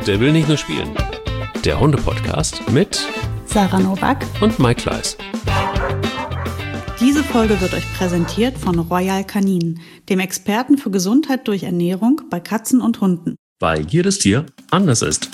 Der will nicht nur spielen. Der Hunde-Podcast mit Sarah Nowak und Mike Kleiss. Diese Folge wird euch präsentiert von Royal Canin, dem Experten für Gesundheit durch Ernährung bei Katzen und Hunden. Weil jedes Tier anders ist.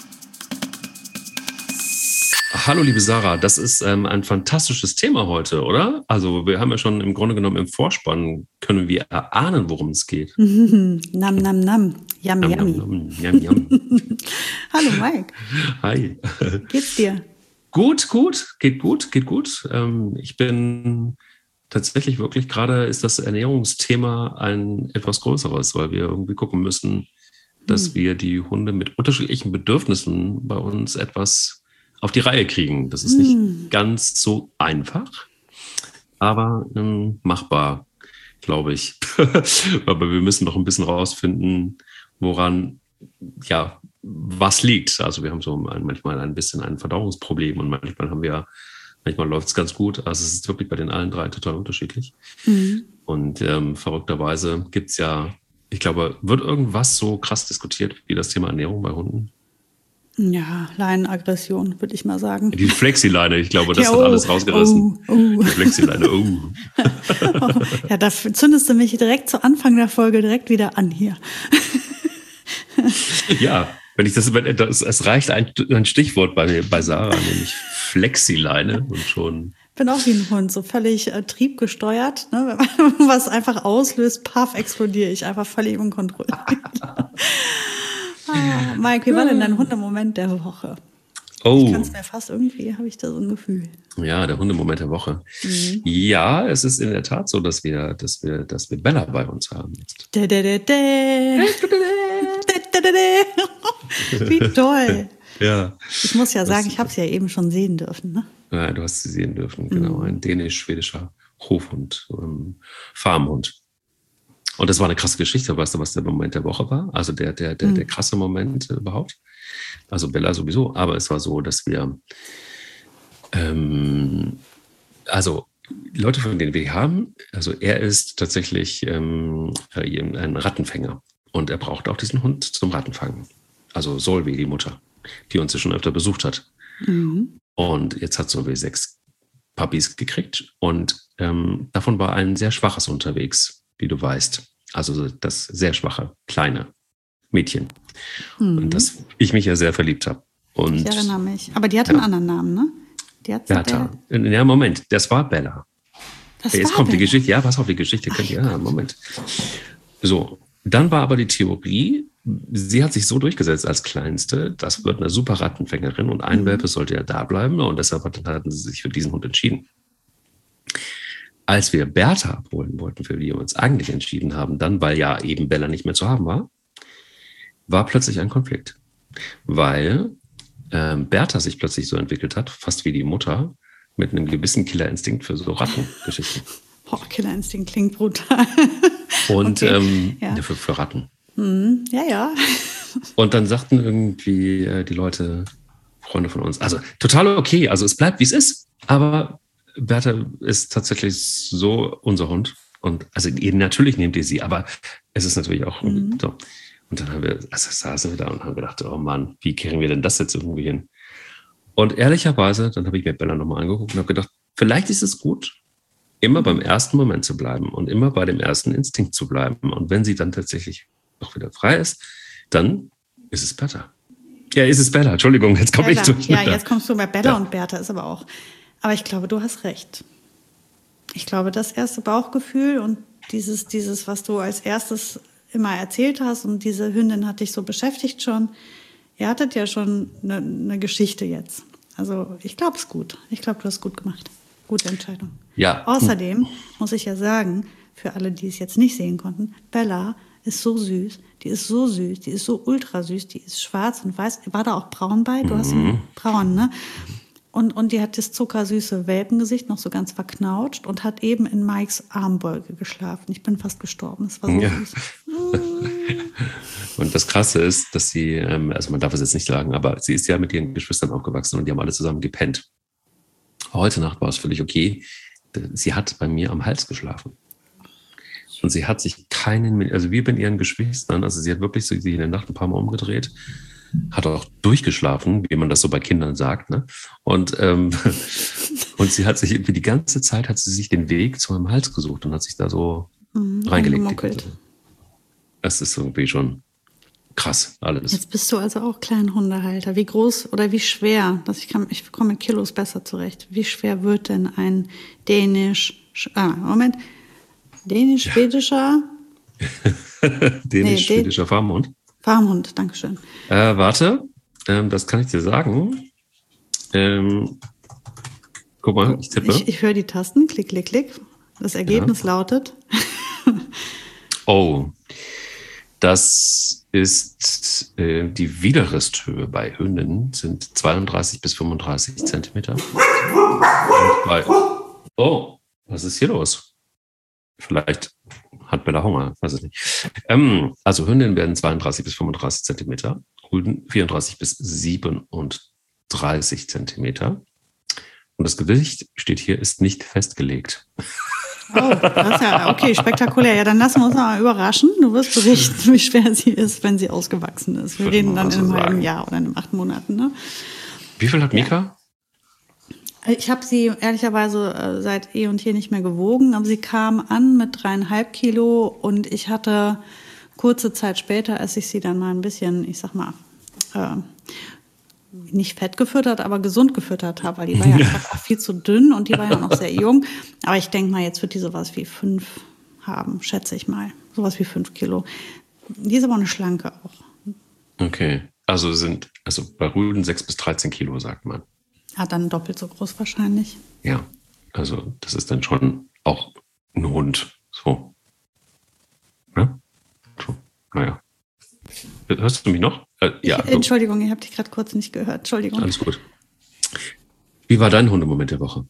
Hallo liebe Sarah, das ist ein fantastisches Thema heute, oder? Also wir haben ja schon im Grunde genommen im Vorspann, können wir erahnen, worum es geht. Nam, nam, nam. Yum, yummy. Yum, yum. Hallo Mike. Hi. Geht's dir? Gut. Geht gut. Ich bin tatsächlich wirklich gerade, ist das Ernährungsthema ein etwas größeres, weil wir irgendwie gucken müssen, dass wir die Hunde mit unterschiedlichen Bedürfnissen bei uns etwas auf die Reihe kriegen. Das ist nicht ganz so einfach, aber machbar, glaube ich. Aber wir müssen noch ein bisschen rausfinden, woran, ja, was liegt. Also wir haben so manchmal ein bisschen ein Verdauungsproblem und manchmal läuft es ganz gut. Also es ist wirklich bei den allen drei total unterschiedlich. Und verrückterweise gibt es ja, ich glaube, wird irgendwas so krass diskutiert wie das Thema Ernährung bei Hunden? Ja, Leinenaggression, würde ich mal sagen. Die Flexileine, ich glaube, das hat alles rausgerissen. Die Flexileine, Ja, da zündest du mich direkt zu Anfang der Folge direkt wieder an hier. Ja, es reicht ein Stichwort bei Sarah, nämlich Flexileine und schon. Ich bin auch wie ein Hund, so völlig triebgesteuert. Ne? Wenn man was einfach auslöst, paff, explodiere ich einfach völlig unkontrolliert. Mike, wie war denn dein Hundemoment der Woche? Oh. Ich kann es mir fast irgendwie, habe ich da so ein Gefühl. Ja, der Hundemoment der Woche. Ja, es ist in der Tat so, dass wir Bella bei uns haben jetzt. Wie toll. Ja. Ich muss ja sagen, ich habe sie ja eben schon sehen dürfen. Ne? Ja, du hast sie sehen dürfen, genau. Ein dänisch-schwedischer Hofhund, Farmhund. Und das war eine krasse Geschichte. Weißt du, was der Moment der Woche war? Also der krasse Moment überhaupt. Also Bella sowieso. Aber es war so, dass wir, also Leute, von denen wir haben, also er ist tatsächlich ein Rattenfänger. Und er braucht auch diesen Hund zum Rattenfangen. Also Solveig, die Mutter, die uns ja schon öfter besucht hat. Und jetzt hat Solveig 6 Puppies gekriegt. Und davon war ein sehr schwaches unterwegs, wie du weißt. Also das sehr schwache, kleine Mädchen. Und das ich mich ja sehr verliebt habe. Ich erinnere mich. Aber die hat einen anderen Namen, ne? Die hat Bertha. Ja, Moment, das war Bella. Jetzt kommt Bella. Die Geschichte. Ja, pass auf, die Geschichte könnt ihr. Ja, Moment. So, dann war aber die Theorie, sie hat sich so durchgesetzt als Kleinste, das wird eine super Rattenfängerin und ein Welpe sollte ja da bleiben. Und deshalb hatten sie sich für diesen Hund entschieden. Als wir Bertha abholen wollten, für die wir uns eigentlich entschieden haben, dann, weil ja eben Bella nicht mehr zu haben war plötzlich ein Konflikt. Weil Bertha sich plötzlich so entwickelt hat, fast wie die Mutter, mit einem gewissen Killerinstinkt für so Rattengeschichten. Killerinstinkt klingt brutal. Und okay. Für Ratten. Ja. Und dann sagten irgendwie die Leute, Freunde von uns, also total okay, also es bleibt, wie es ist, aber Bertha ist tatsächlich so unser Hund. Und also natürlich nehmt ihr sie, aber es ist natürlich auch so. Und dann saßen wir da und haben gedacht, oh Mann, wie kriegen wir denn das jetzt irgendwie hin? Und ehrlicherweise, dann habe ich mir Bella nochmal angeguckt und habe gedacht, vielleicht ist es gut, immer beim ersten Moment zu bleiben und immer bei dem ersten Instinkt zu bleiben. Und wenn sie dann tatsächlich noch wieder frei ist, dann ist es Bertha. Ja, ist es Bella, Entschuldigung, jetzt komme ich durch. Ja, jetzt kommst du bei Bella und Bertha ist aber auch. Aber ich glaube, du hast recht. Ich glaube, das erste Bauchgefühl und dieses, was du als erstes immer erzählt hast und diese Hündin hat dich so beschäftigt schon. Ihr hattet ja schon eine Geschichte jetzt. Also ich glaube es gut. Ich glaube, du hast gut gemacht. Gute Entscheidung. Ja. Außerdem muss ich ja sagen, für alle, die es jetzt nicht sehen konnten, Bella ist so süß. Die ist so süß. Die ist so ultra süß. Die ist schwarz und weiß. War da auch braun bei? Du hast ihn braun, ne? Und die hat das zuckersüße Welpengesicht, noch so ganz verknautscht und hat eben in Mikes Armbeuge geschlafen. Ich bin fast gestorben. Das war so süß. Und das Krasse ist, dass sie, also man darf es jetzt nicht sagen, aber sie ist ja mit ihren Geschwistern aufgewachsen und die haben alle zusammen gepennt. Heute Nacht war es völlig okay. Sie hat bei mir am Hals geschlafen. Und sie hat sich also wie bei ihren Geschwistern, also sie hat wirklich so sich in der Nacht ein paar Mal umgedreht hat auch durchgeschlafen, wie man das so bei Kindern sagt. Ne? Und sie hat sich irgendwie die ganze Zeit den Weg zu meinem Hals gesucht und hat sich da so reingelegt. Das ist irgendwie schon krass alles. Jetzt bist du also auch Kleinhundehalter. Wie groß oder wie schwer? Ich komme mit Kilos besser zurecht. Wie schwer wird denn ein dänisch-schwedischer dänisch-schwedischer Farmhund? Farmhund, dankeschön. Warte, das kann ich dir sagen. Guck mal, ich tippe. Ich höre die Tasten, klick, klick, klick. Das Ergebnis lautet. Oh, das ist die Widerristhöhe bei Hündinnen sind 32 bis 35 Zentimeter. Oh, was ist hier los? Vielleicht hat Bella Hunger, weiß ich nicht. Also Hündinnen werden 32 bis 35 Zentimeter, Rüden 34 bis 37 Zentimeter. Und das Gewicht steht hier, ist nicht festgelegt. Oh, das ist ja okay, spektakulär. Ja, dann lassen wir uns mal überraschen. Du wirst berichten, wie schwer sie ist, wenn sie ausgewachsen ist. Wir reden dann in einem halben Jahr oder in 8 Monaten. Ne? Wie viel hat Mika? Ich habe sie ehrlicherweise seit eh und je nicht mehr gewogen, aber sie kam an mit 3,5 Kilo und ich hatte kurze Zeit später, als ich sie dann mal ein bisschen, ich sag mal, nicht fett gefüttert, aber gesund gefüttert habe, weil die war ja einfach viel zu dünn und die war ja noch sehr jung. Aber ich denke mal, jetzt wird die sowas wie 5 haben, schätze ich mal. Sowas wie 5 Kilo. Die ist aber eine Schlanke auch. Okay, also bei Rüden 6 bis 13 Kilo, sagt man. Ja, dann doppelt so groß wahrscheinlich. Ja, also das ist dann schon auch ein Hund. So. Ja? So. Naja. Hörst du mich noch? Ja. Entschuldigung, ich habe dich gerade kurz nicht gehört. Entschuldigung. Alles gut. Wie war dein Hundemoment der Woche?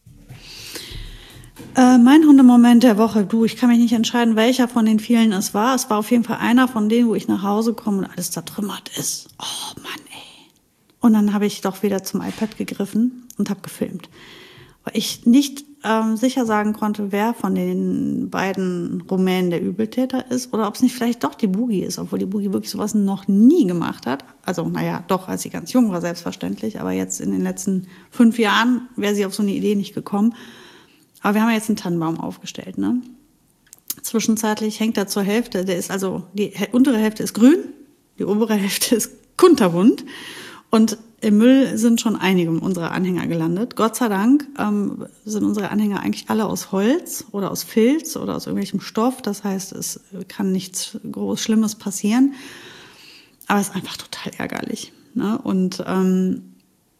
Mein Hundemoment der Woche, ich kann mich nicht entscheiden, welcher von den vielen es war. Es war auf jeden Fall einer von denen, wo ich nach Hause komme und alles zertrümmert ist. Oh Mann, ey. Und dann habe ich doch wieder zum iPad gegriffen und habe gefilmt. Weil ich nicht sicher sagen konnte, wer von den beiden Rumänen der Übeltäter ist oder ob es nicht vielleicht doch die Boogie ist, obwohl die Boogie wirklich sowas noch nie gemacht hat. Also, naja, doch, als sie ganz jung war, selbstverständlich. Aber jetzt in den letzten 5 Jahren wäre sie auf so eine Idee nicht gekommen. Aber wir haben ja jetzt einen Tannenbaum aufgestellt, ne? Zwischenzeitlich hängt er zur Hälfte, die untere Hälfte ist grün, die obere Hälfte ist kunterbunt. Und im Müll sind schon einige unserer Anhänger gelandet. Gott sei Dank sind unsere Anhänger eigentlich alle aus Holz oder aus Filz oder aus irgendwelchem Stoff. Das heißt, es kann nichts groß Schlimmes passieren. Aber es ist einfach total ärgerlich. Ne? Und dann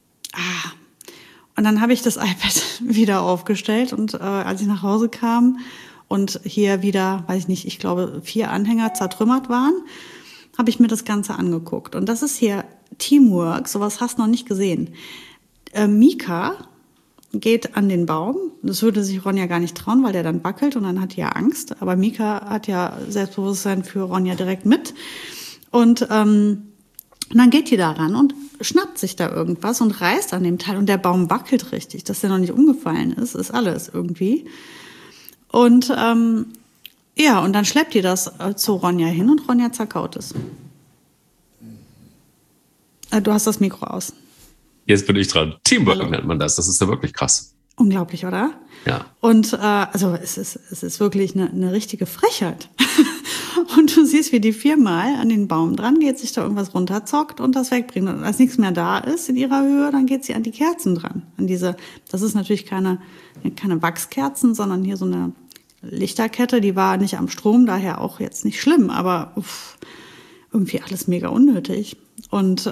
habe ich das iPad wieder aufgestellt und als ich nach Hause kam und hier wieder, weiß ich nicht, ich glaube 4 Anhänger zertrümmert waren, habe ich mir das Ganze angeguckt. Und das ist hier Teamwork, sowas hast du noch nicht gesehen. Mika geht an den Baum. Das würde sich Ronja gar nicht trauen, weil der dann wackelt und dann hat die ja Angst. Aber Mika hat ja Selbstbewusstsein für Ronja direkt mit. Und dann geht die da ran und schnappt sich da irgendwas und reißt an dem Teil. Und der Baum wackelt richtig. Dass der noch nicht umgefallen ist alles irgendwie. Und und dann schleppt die das zu Ronja hin und Ronja zerkaut es. Du hast das Mikro aus. Jetzt bin ich dran. Teamwork nennt man das. Das ist ja wirklich krass. Unglaublich, oder? Ja. Und es ist wirklich eine richtige Frechheit. Und du siehst, wie die 4-mal an den Baum dran geht, sich da irgendwas runterzockt und das wegbringt. Und als nichts mehr da ist in ihrer Höhe, dann geht sie an die Kerzen dran. Das ist natürlich keine Wachskerzen, sondern hier so eine Lichterkette, die war nicht am Strom, daher auch jetzt nicht schlimm, aber irgendwie alles mega unnötig. Und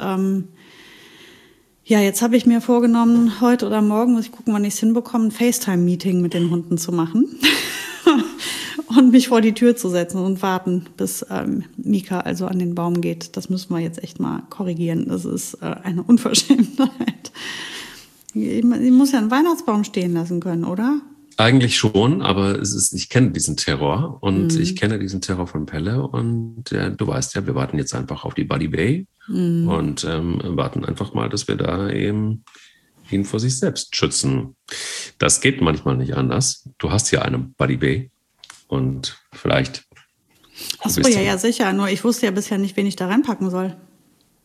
jetzt habe ich mir vorgenommen, heute oder morgen, muss ich gucken, wann ich es hinbekomme, ein FaceTime-Meeting mit den Hunden zu machen und mich vor die Tür zu setzen und warten, bis Mika also an den Baum geht. Das müssen wir jetzt echt mal korrigieren. Das ist eine Unverschämtheit. Sie muss ja einen Weihnachtsbaum stehen lassen können, oder? Eigentlich schon, aber ich kenne diesen Terror und ich kenne diesen Terror von Pelle und du weißt ja, wir warten jetzt einfach auf die Buddy Bay und warten einfach mal, dass wir da eben ihn vor sich selbst schützen. Das geht manchmal nicht anders. Du hast ja eine Buddy Bay und vielleicht... Achso, ja, sicher. Nur ich wusste ja bisher nicht, wen ich da reinpacken soll.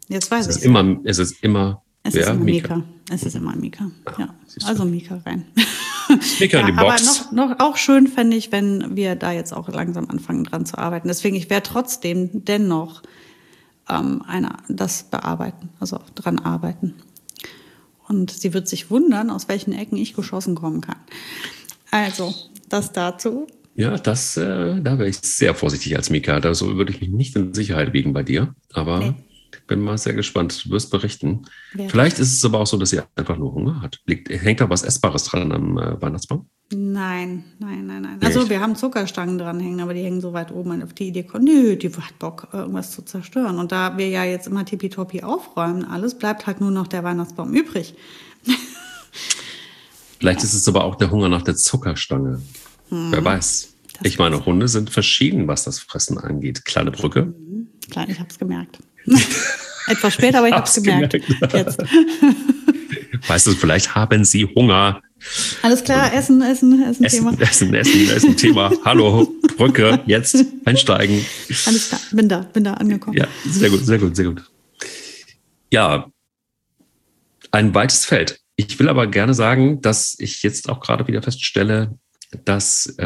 Jetzt weiß ich. Es ist immer Mika. Es ist immer Mika. Ja. Also Mika rein. Mika in die Box. Aber noch auch schön fände ich, wenn wir da jetzt auch langsam anfangen dran zu arbeiten. Deswegen, ich werde trotzdem dennoch das bearbeiten, also dran arbeiten. Und sie wird sich wundern, aus welchen Ecken ich geschossen kommen kann. Also, das dazu. Ja, da wäre ich sehr vorsichtig als Mika. Da würde ich mich nicht in Sicherheit wiegen bei dir. Aber ich bin mal sehr gespannt. Du wirst berichten. Vielleicht ist es aber auch so, dass sie einfach nur Hunger hat. Hängt da was Essbares dran am Weihnachtsbaum? Nein. Also wir haben Zuckerstangen dranhängen, aber die hängen so weit oben. Auf die Idee kommt, die hat Bock, irgendwas zu zerstören. Und da wir ja jetzt immer tippitoppi aufräumen, alles bleibt halt nur noch der Weihnachtsbaum übrig. Vielleicht ist es aber auch der Hunger nach der Zuckerstange. Wer weiß. Ich meine, Hunde sind verschieden, was das Fressen angeht. Kleine Brücke. Klein, ich habe es gemerkt. Etwas später, aber ich habe es gemerkt. Jetzt. Weißt du, vielleicht haben sie Hunger. Alles klar, Essen, Thema. Essen, Thema. Hallo, Brücke, jetzt einsteigen. Alles klar, bin da angekommen. Ja, sehr gut. Ja, ein weites Feld. Ich will aber gerne sagen, dass ich jetzt auch gerade wieder feststelle, dass,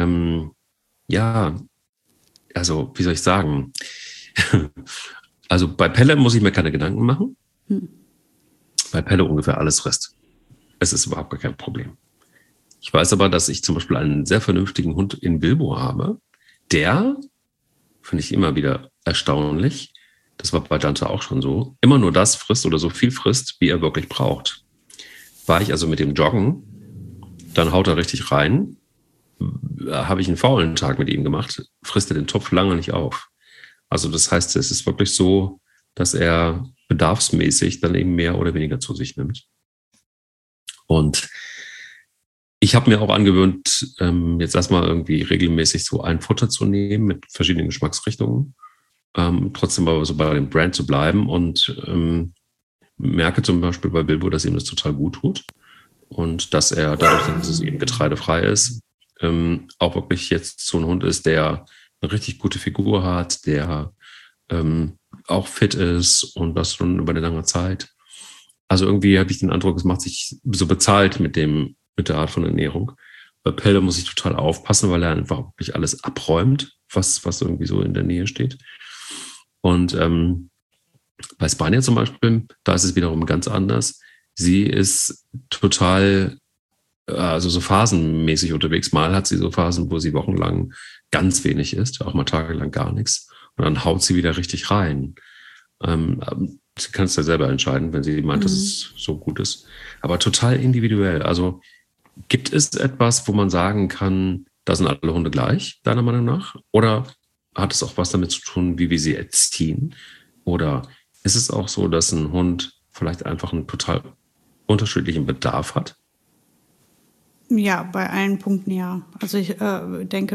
also, wie soll ich sagen? Also bei Pelle muss ich mir keine Gedanken machen. Weil Pelle ungefähr alles frisst. Es ist überhaupt gar kein Problem. Ich weiß aber, dass ich zum Beispiel einen sehr vernünftigen Hund in Bilbo habe. Der, finde ich immer wieder erstaunlich, das war bei Dante auch schon so, immer nur das frisst oder so viel frisst, wie er wirklich braucht. War ich also mit dem Joggen, dann haut er richtig rein. Habe ich einen faulen Tag mit ihm gemacht, frisst er den Topf lange nicht auf. Also das heißt, es ist wirklich so, dass er bedarfsmäßig dann eben mehr oder weniger zu sich nimmt. Und ich habe mir auch angewöhnt, jetzt erstmal irgendwie regelmäßig so ein Futter zu nehmen mit verschiedenen Geschmacksrichtungen, trotzdem aber so bei dem Brand zu bleiben und merke zum Beispiel bei Bilbo, dass ihm das total gut tut und dass er dadurch, dass es eben getreidefrei ist, auch wirklich jetzt so ein Hund ist, der eine richtig gute Figur hat, der auch fit ist und das schon über eine lange Zeit. Also irgendwie habe ich den Eindruck, es macht sich so bezahlt mit der Art von Ernährung. Bei Pelle muss ich total aufpassen, weil er einfach wirklich alles abräumt, was irgendwie so in der Nähe steht. Und bei Spanier zum Beispiel, da ist es wiederum ganz anders. Sie ist total, also so phasenmäßig unterwegs. Mal hat sie so Phasen, wo sie wochenlang ganz wenig isst, auch mal tagelang gar nichts. Und dann haut sie wieder richtig rein. Sie kann es ja selber entscheiden, wenn sie meint, dass es so gut ist. Aber total individuell. Also gibt es etwas, wo man sagen kann, da sind alle Hunde gleich, deiner Meinung nach? Oder hat es auch was damit zu tun, wie wir sie erziehen? Oder ist es auch so, dass ein Hund vielleicht einfach einen total unterschiedlichen Bedarf hat? Ja, bei allen Punkten ja. Also ich denke,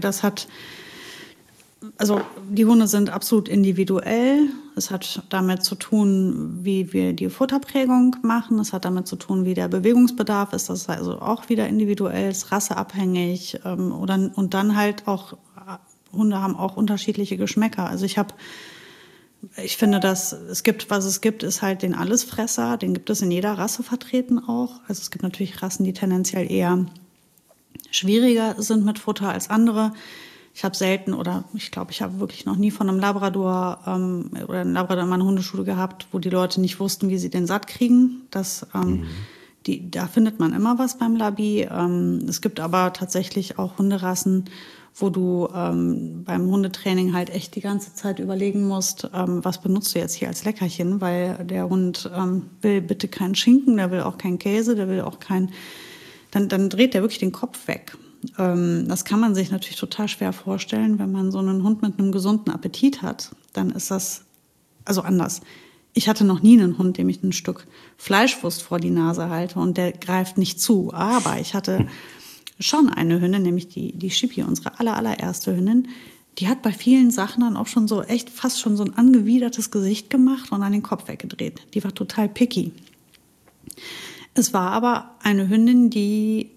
also die Hunde sind absolut individuell. Es hat damit zu tun, wie wir die Futterprägung machen. Es hat damit zu tun, wie der Bewegungsbedarf ist. Das ist also auch wieder individuell, ist rasseabhängig. Und dann halt auch, Hunde haben auch unterschiedliche Geschmäcker. Also ich finde, dass es gibt, was es gibt, ist halt den Allesfresser. Den gibt es in jeder Rasse vertreten auch. Also es gibt natürlich Rassen, die tendenziell eher schwieriger sind mit Futter als andere. Ich habe selten ich glaube, ich habe wirklich noch nie von einem Labrador oder einem Labrador in meiner Hundeschule gehabt, wo die Leute nicht wussten, wie sie den satt kriegen. Da findet man immer was beim Labi. Es gibt aber tatsächlich auch Hunderassen, wo du beim Hundetraining halt echt die ganze Zeit überlegen musst, was benutzt du jetzt hier als Leckerchen, weil der Hund will bitte keinen Schinken, der will auch keinen Käse, der will auch dann dreht der wirklich den Kopf weg. Das kann man sich natürlich total schwer vorstellen, wenn man so einen Hund mit einem gesunden Appetit hat. Dann ist das also anders. Ich hatte noch nie einen Hund, dem ich ein Stück Fleischwurst vor die Nase halte und der greift nicht zu. Aber ich hatte schon eine Hündin, nämlich die Schippi, unsere allererste Hündin. Die hat bei vielen Sachen dann auch schon so echt fast schon so ein angewidertes Gesicht gemacht und dann den Kopf weggedreht. Die war total picky. Es war aber eine Hündin, die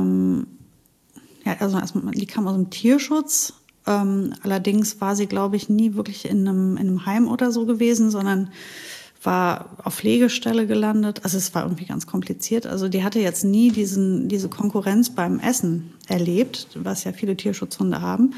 die kam aus dem Tierschutz. Allerdings war sie, glaube ich, nie wirklich in einem Heim oder so gewesen, sondern war auf Pflegestelle gelandet. Also es war irgendwie ganz kompliziert. Also die hatte jetzt nie diese Konkurrenz beim Essen erlebt, was ja viele Tierschutzhunde haben,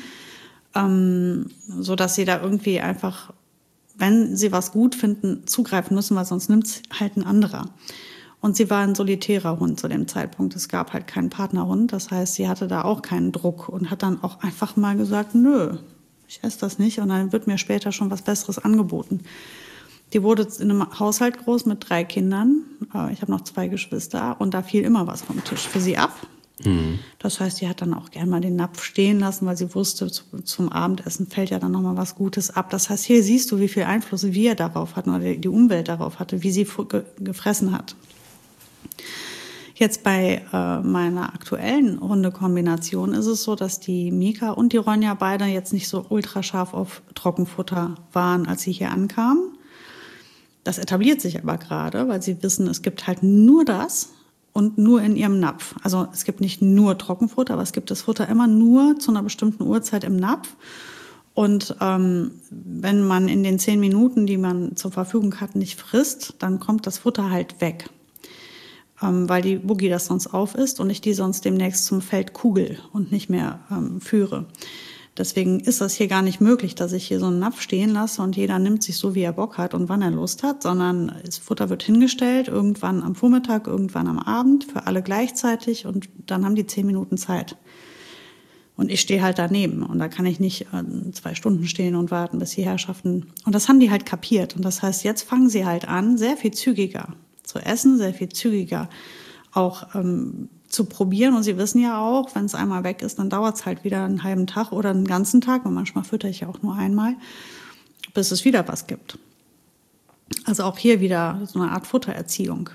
so dass sie da irgendwie einfach, wenn sie was gut finden, zugreifen müssen, weil sonst nimmt es halt ein anderer. Und sie war ein solitärer Hund zu dem Zeitpunkt. Es gab halt keinen Partnerhund. Das heißt, sie hatte da auch keinen Druck und hat dann auch einfach mal gesagt, nö, ich esse das nicht. Und dann wird mir später schon was Besseres angeboten. Die wurde in einem Haushalt groß mit 3 Kindern. Ich habe noch 2 Geschwister und da fiel immer was vom Tisch für sie ab. Mhm. Das heißt, die hat dann auch gern mal den Napf stehen lassen, weil sie wusste, zum Abendessen fällt ja dann noch mal was Gutes ab. Das heißt, hier siehst du, wie viel Einfluss wir darauf hatten oder die Umwelt darauf hatte, wie sie gefressen hat. Jetzt bei meiner aktuellen Hundekombination ist es so, dass die Mika und die Ronja beide jetzt nicht so ultrascharf auf Trockenfutter waren, als sie hier ankamen. Das etabliert sich aber gerade, weil sie wissen, es gibt halt nur das und nur in ihrem Napf. Also es gibt nicht nur Trockenfutter, aber es gibt das Futter immer nur zu einer bestimmten Uhrzeit im Napf. Und wenn man in den 10 Minuten, die man zur Verfügung hat, nicht frisst, dann kommt das Futter halt weg. Weil die Boogie das sonst aufisst und ich die sonst demnächst zum Feld kugel und nicht mehr führe. Deswegen ist das hier gar nicht möglich, dass ich hier so einen Napf stehen lasse und jeder nimmt sich so, wie er Bock hat und wann er Lust hat, sondern das Futter wird hingestellt, irgendwann am Vormittag, irgendwann am Abend, für alle gleichzeitig und dann haben die 10 Minuten Zeit. Und ich stehe halt daneben und da kann ich nicht 2 Stunden stehen und warten, bis die Herrschaften... Und das haben die halt kapiert und das heißt, jetzt fangen sie halt an, sehr viel zügiger zu essen, sehr viel zügiger auch zu probieren. Und sie wissen ja auch, wenn es einmal weg ist, dann dauert es halt wieder einen halben Tag oder einen ganzen Tag. Und manchmal fütter ich ja auch nur einmal, bis es wieder was gibt. Also auch hier wieder so eine Art Futtererziehung.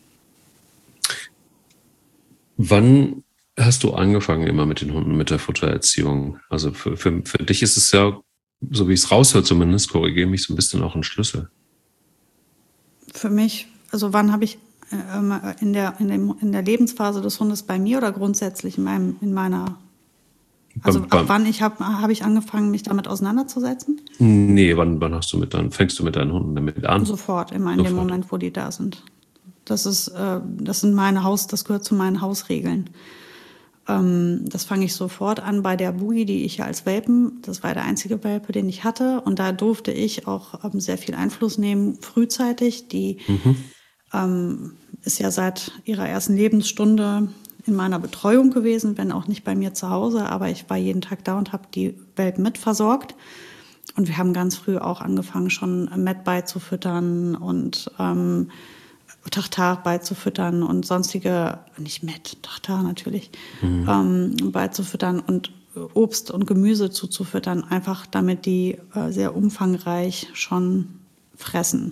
Wann hast du angefangen immer mit den Hunden, mit der Futtererziehung? Also für dich ist es ja, so wie ich es raushöre zumindest, korrigiere mich so ein bisschen auch ein Schlüssel. Für mich, also wann habe ich in der Lebensphase des Hundes bei mir oder grundsätzlich in meiner, also ab wann habe ich angefangen, mich damit auseinanderzusetzen? Nee, wann fängst du mit deinen Hunden damit an? Sofort, immer in dem Moment, wo die da sind. Das gehört zu meinen Hausregeln. Das fange ich sofort an bei der Boogie, die ich ja als Welpen, das war der einzige Welpe, den ich hatte. Und da durfte ich auch sehr viel Einfluss nehmen, frühzeitig. Die ist ja seit ihrer ersten Lebensstunde in meiner Betreuung gewesen, wenn auch nicht bei mir zu Hause. Aber ich war jeden Tag da und habe die Welpen mitversorgt. Und wir haben ganz früh auch angefangen, schon Met beizufüttern und Tartar beizufüttern und sonstige, nicht Met, Tartar natürlich, beizufüttern und Obst und Gemüse zuzufüttern, einfach damit die sehr umfangreich schon fressen.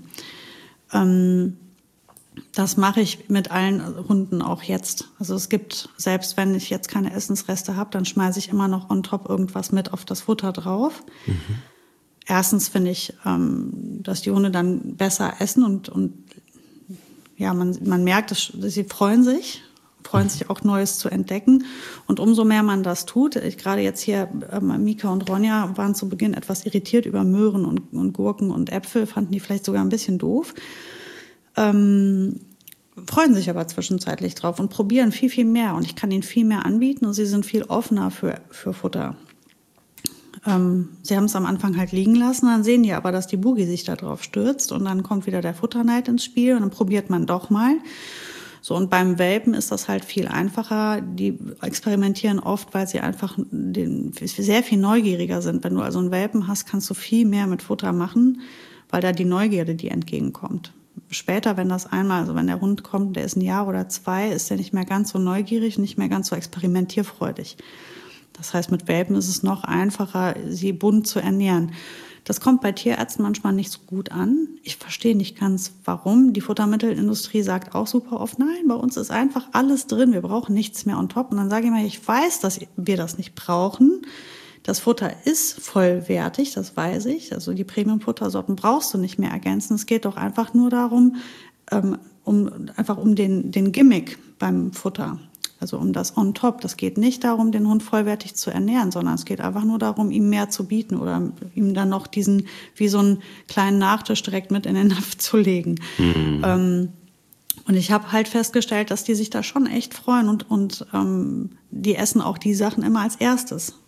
Das mache ich mit allen Hunden auch jetzt. Also es gibt, selbst wenn ich jetzt keine Essensreste habe, dann schmeiße ich immer noch on top irgendwas mit auf das Futter drauf. Mhm. Erstens finde ich, dass die Hunde dann besser essen und ja, man merkt, dass sie freuen sich auch Neues zu entdecken. Und umso mehr man das tut, gerade jetzt hier, Mika und Ronja waren zu Beginn etwas irritiert über Möhren und Gurken und Äpfel, fanden die vielleicht sogar ein bisschen doof. Freuen sich aber zwischenzeitlich drauf und probieren viel, viel mehr. Und ich kann ihnen viel mehr anbieten und sie sind viel offener für Futter. Sie haben es am Anfang halt liegen lassen, dann sehen die aber, dass die Boogie sich da drauf stürzt und dann kommt wieder der Futterneid ins Spiel und dann probiert man doch mal. So, und beim Welpen ist das halt viel einfacher. Die experimentieren oft, weil sie einfach sehr viel neugieriger sind. Wenn du also einen Welpen hast, kannst du viel mehr mit Futter machen, weil da die Neugierde dir entgegenkommt. Später, wenn der Hund kommt, der ist 1 Jahr oder 2, ist der nicht mehr ganz so neugierig, nicht mehr ganz so experimentierfreudig. Das heißt, mit Welpen ist es noch einfacher, sie bunt zu ernähren. Das kommt bei Tierärzten manchmal nicht so gut an. Ich verstehe nicht ganz, warum. Die Futtermittelindustrie sagt auch super oft, nein, bei uns ist einfach alles drin, wir brauchen nichts mehr on top. Und dann sage ich mal, ich weiß, dass wir das nicht brauchen. Das Futter ist vollwertig, das weiß ich. Also die Premium-Futtersorten brauchst du nicht mehr ergänzen. Es geht doch einfach nur darum, um den Gimmick beim Futter. Also um das on top. Das geht nicht darum, den Hund vollwertig zu ernähren, sondern es geht einfach nur darum, ihm mehr zu bieten oder ihm dann noch diesen, wie so einen kleinen Nachtisch direkt mit in den Napf zu legen. Und ich habe halt festgestellt, dass die sich da schon echt freuen und die essen auch die Sachen immer als erstes.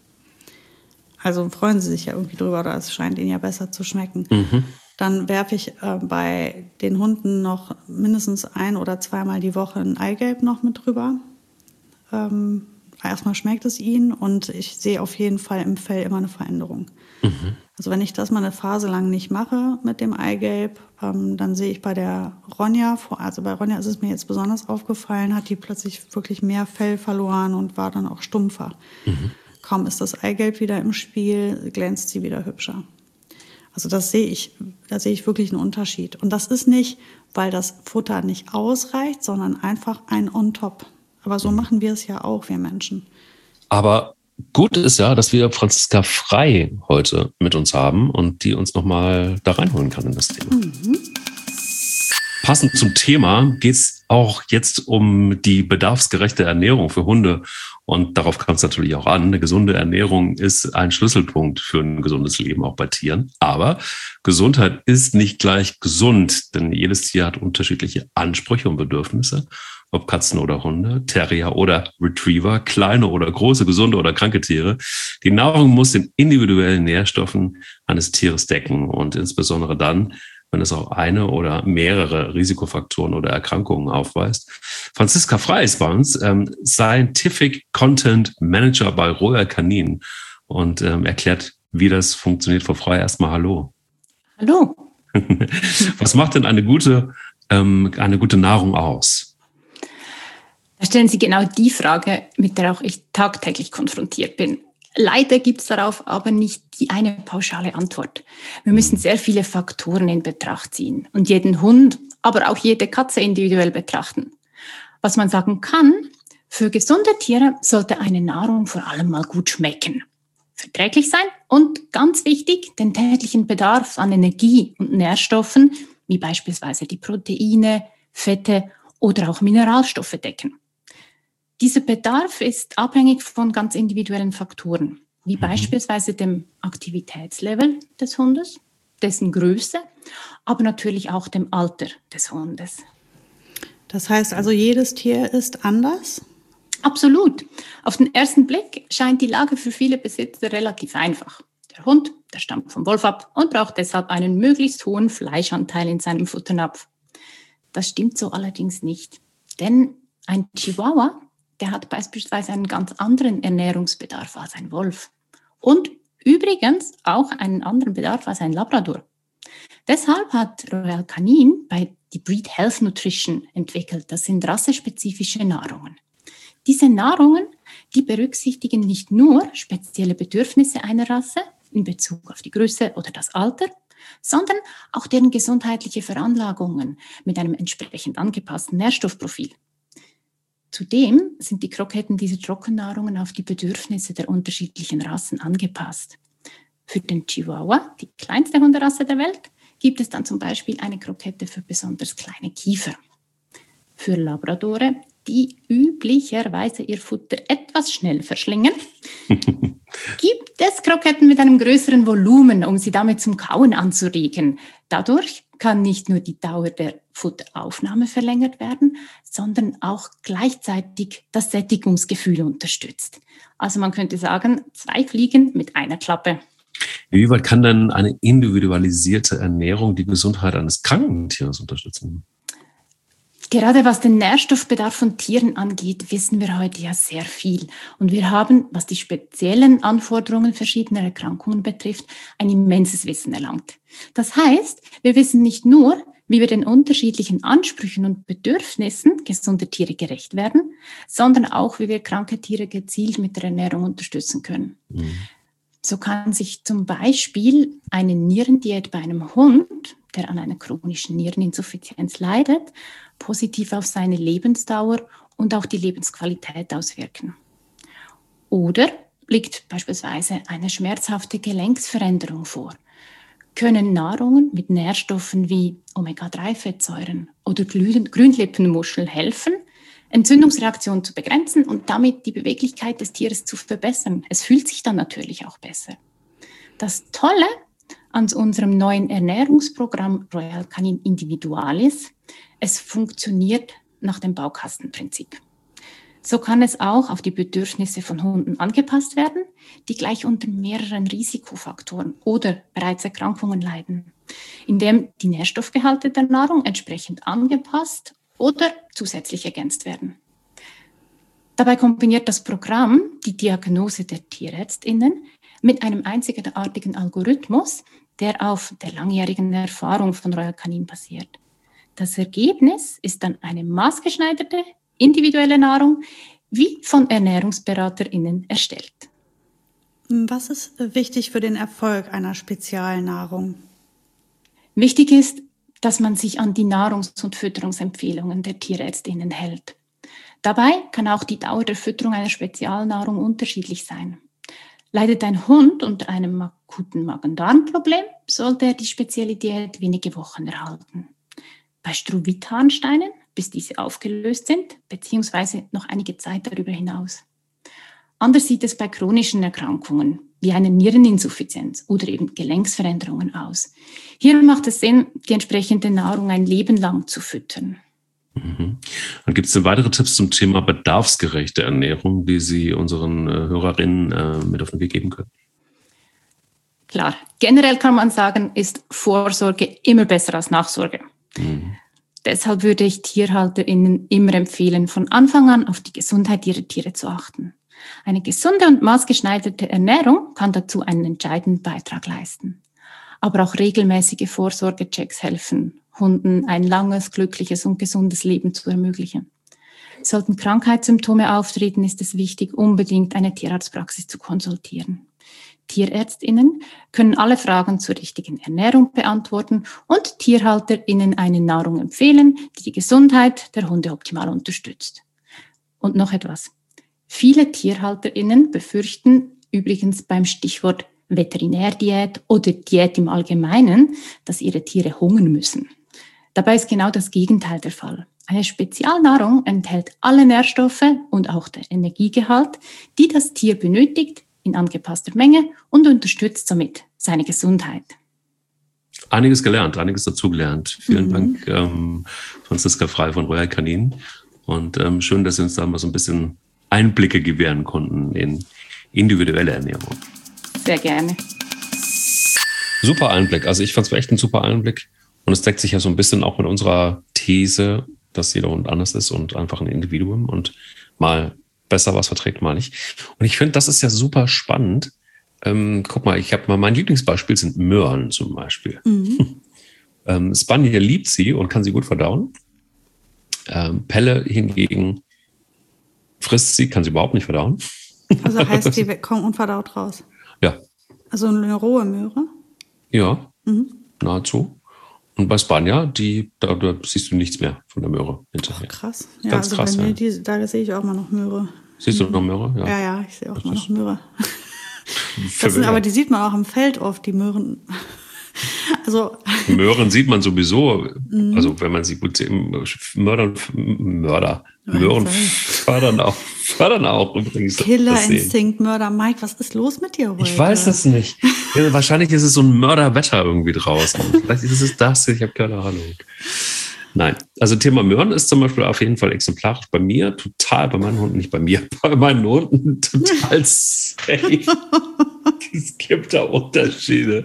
Also freuen sie sich ja irgendwie drüber oder es scheint ihnen ja besser zu schmecken. Dann werfe ich bei den Hunden noch mindestens 1- oder 2-mal die Woche ein Eigelb noch mit drüber. Erstmal schmeckt es ihnen und ich sehe auf jeden Fall im Fell immer eine Veränderung. Also wenn ich das mal eine Phase lang nicht mache mit dem Eigelb, dann sehe ich bei der Ronja, also bei Ronja ist es mir jetzt besonders aufgefallen, hat die plötzlich wirklich mehr Fell verloren und war dann auch stumpfer. Kaum ist das Eigelb wieder im Spiel, glänzt sie wieder hübscher. Also da sehe ich wirklich einen Unterschied. Und das ist nicht, weil das Futter nicht ausreicht, sondern einfach ein on top. Aber so machen wir es ja auch, wir Menschen. Aber gut ist ja, dass wir Franziska Frei heute mit uns haben und die uns nochmal da reinholen kann in das Thema. Passend zum Thema geht es auch jetzt um die bedarfsgerechte Ernährung für Hunde. Und darauf kam es natürlich auch an. Eine gesunde Ernährung ist ein Schlüsselpunkt für ein gesundes Leben, auch bei Tieren. Aber Gesundheit ist nicht gleich gesund, denn jedes Tier hat unterschiedliche Ansprüche und Bedürfnisse. Ob Katzen oder Hunde, Terrier oder Retriever, kleine oder große, gesunde oder kranke Tiere. Die Nahrung muss den individuellen Nährstoffen eines Tieres decken und insbesondere dann, wenn es auch eine oder mehrere Risikofaktoren oder Erkrankungen aufweist. Franziska Frei ist bei uns Scientific Content Manager bei Royal Canin und erklärt, wie das funktioniert. Frau Frei, erstmal hallo. Hallo. Was macht denn eine gute Nahrung aus? Da stellen Sie genau die Frage, mit der auch ich tagtäglich konfrontiert bin. Leider gibt es darauf aber nicht die eine pauschale Antwort. Wir müssen sehr viele Faktoren in Betracht ziehen und jeden Hund, aber auch jede Katze individuell betrachten. Was man sagen kann, für gesunde Tiere sollte eine Nahrung vor allem mal gut schmecken, verträglich sein und ganz wichtig, den täglichen Bedarf an Energie und Nährstoffen, wie beispielsweise die Proteine, Fette oder auch Mineralstoffe decken. Dieser Bedarf ist abhängig von ganz individuellen Faktoren, wie beispielsweise dem Aktivitätslevel des Hundes, dessen Größe, aber natürlich auch dem Alter des Hundes. Das heißt also, jedes Tier ist anders? Absolut. Auf den ersten Blick scheint die Lage für viele Besitzer relativ einfach. Der Hund, der stammt vom Wolf ab und braucht deshalb einen möglichst hohen Fleischanteil in seinem Futternapf. Das stimmt so allerdings nicht, denn ein Chihuahua, der hat beispielsweise einen ganz anderen Ernährungsbedarf als ein Wolf. Und übrigens auch einen anderen Bedarf als ein Labrador. Deshalb hat Royal Canin bei die Breed Health Nutrition entwickelt. Das sind rassespezifische Nahrungen. Diese Nahrungen, die berücksichtigen nicht nur spezielle Bedürfnisse einer Rasse in Bezug auf die Größe oder das Alter, sondern auch deren gesundheitliche Veranlagungen mit einem entsprechend angepassten Nährstoffprofil. Zudem sind die Kroketten dieser Trockennahrungen auf die Bedürfnisse der unterschiedlichen Rassen angepasst. Für den Chihuahua, die kleinste Hunderasse der Welt, gibt es dann zum Beispiel eine Krokette für besonders kleine Kiefer. Für Labradore, die üblicherweise ihr Futter etwas schnell verschlingen, gibt es Kroketten mit einem größeren Volumen, um sie damit zum Kauen anzuregen. Dadurch kann nicht nur die Dauer der Futteraufnahme verlängert werden, sondern auch gleichzeitig das Sättigungsgefühl unterstützt. Also man könnte sagen, 2 Fliegen mit einer Klappe. Inwieweit kann denn eine individualisierte Ernährung die Gesundheit eines kranken Tieres unterstützen? Gerade was den Nährstoffbedarf von Tieren angeht, wissen wir heute ja sehr viel. Und wir haben, was die speziellen Anforderungen verschiedener Erkrankungen betrifft, ein immenses Wissen erlangt. Das heißt, wir wissen nicht nur, wie wir den unterschiedlichen Ansprüchen und Bedürfnissen gesunder Tiere gerecht werden, sondern auch, wie wir kranke Tiere gezielt mit der Ernährung unterstützen können. So kann sich zum Beispiel eine Nierendiät bei einem Hund, der an einer chronischen Niereninsuffizienz leidet, positiv auf seine Lebensdauer und auch die Lebensqualität auswirken. Oder liegt beispielsweise eine schmerzhafte Gelenksveränderung vor, können Nahrungen mit Nährstoffen wie Omega-3-Fettsäuren oder Grünlippenmuscheln helfen, Entzündungsreaktionen zu begrenzen und damit die Beweglichkeit des Tieres zu verbessern. Es fühlt sich dann natürlich auch besser. Das Tolle an unserem neuen Ernährungsprogramm Royal Canin Individualis, es funktioniert nach dem Baukastenprinzip. So kann es auch auf die Bedürfnisse von Hunden angepasst werden, die gleich unter mehreren Risikofaktoren oder bereits Erkrankungen leiden, indem die Nährstoffgehalte der Nahrung entsprechend angepasst oder zusätzlich ergänzt werden. Dabei kombiniert das Programm die Diagnose der TierärztInnen mit einem einzigartigen Algorithmus, der auf der langjährigen Erfahrung von Royal Canin basiert. Das Ergebnis ist dann eine maßgeschneiderte, individuelle Nahrung, wie von ErnährungsberaterInnen erstellt. Was ist wichtig für den Erfolg einer Spezialnahrung? Wichtig ist, dass man sich an die Nahrungs- und Fütterungsempfehlungen der TierärztInnen hält. Dabei kann auch die Dauer der Fütterung einer Spezialnahrung unterschiedlich sein. Leidet ein Hund unter einem akuten Magen-Darm-Problem, sollte er die spezielle Diät wenige Wochen erhalten. Bei Struvit-Harnsteinen, bis diese aufgelöst sind, beziehungsweise noch einige Zeit darüber hinaus. Anders sieht es bei chronischen Erkrankungen, wie einer Niereninsuffizienz oder eben Gelenksveränderungen aus. Hier macht es Sinn, die entsprechende Nahrung ein Leben lang zu füttern. Mhm. Und gibt es denn weitere Tipps zum Thema bedarfsgerechte Ernährung, die Sie unseren Hörerinnen mit auf den Weg geben können? Klar, generell kann man sagen, ist Vorsorge immer besser als Nachsorge. Mhm. Deshalb würde ich TierhalterInnen immer empfehlen, von Anfang an auf die Gesundheit ihrer Tiere zu achten. Eine gesunde und maßgeschneiderte Ernährung kann dazu einen entscheidenden Beitrag leisten. Aber auch regelmäßige Vorsorgechecks helfen, Hunden ein langes, glückliches und gesundes Leben zu ermöglichen. Sollten Krankheitssymptome auftreten, ist es wichtig, unbedingt eine Tierarztpraxis zu konsultieren. TierärztInnen können alle Fragen zur richtigen Ernährung beantworten und TierhalterInnen eine Nahrung empfehlen, die die Gesundheit der Hunde optimal unterstützt. Und noch etwas. Viele TierhalterInnen befürchten übrigens beim Stichwort Veterinärdiät oder Diät im Allgemeinen, dass ihre Tiere hungern müssen. Dabei ist genau das Gegenteil der Fall. Eine Spezialnahrung enthält alle Nährstoffe und auch der Energiegehalt, die das Tier benötigt, in angepasster Menge und unterstützt somit seine Gesundheit. Einiges gelernt, einiges dazugelernt. Vielen Dank, Franziska Frey von Royal Canin. Und schön, dass Sie uns da mal so ein bisschen Einblicke gewähren konnten in individuelle Ernährung. Sehr gerne. Super Einblick. Also ich fand es echt ein super Einblick. Und es deckt sich ja so ein bisschen auch mit unserer These, dass jeder Hund anders ist und einfach ein Individuum und mal besser was verträgt, mal nicht. Und ich finde, das ist ja super spannend. Guck mal, mein Lieblingsbeispiel sind Möhren zum Beispiel. Mhm. Spaniel liebt sie und kann sie gut verdauen. Pelle hingegen frisst sie, kann sie überhaupt nicht verdauen. Also heißt, die kommen unverdaut raus? Ja. Also eine rohe Möhre? Ja, nahezu. Und bei Spanja, da siehst du nichts mehr von der Möhre hinterher. Oh, krass. Ja, ganz also krass. Bei mir, da sehe ich auch mal noch Möhre. Siehst du noch Möhre? Ja, ja, ich sehe auch mal noch Möhre. Aber die sieht man auch im Feld oft, die Möhren. Also Möhren sieht man sowieso, also wenn man sie gut sieht, Möhren fördern auch übrigens. Killerinstinkt, Mörder. Mike, was ist los mit dir heute? Ich weiß es nicht. Ja, wahrscheinlich ist es so ein Mörderwetter irgendwie draußen. Vielleicht ist es das, ich habe keine Ahnung. Nein, also Thema Möhren ist zum Beispiel auf jeden Fall exemplarisch bei mir, total bei meinen Hunden, nicht bei mir, bei meinen Hunden total safe. Es gibt da Unterschiede.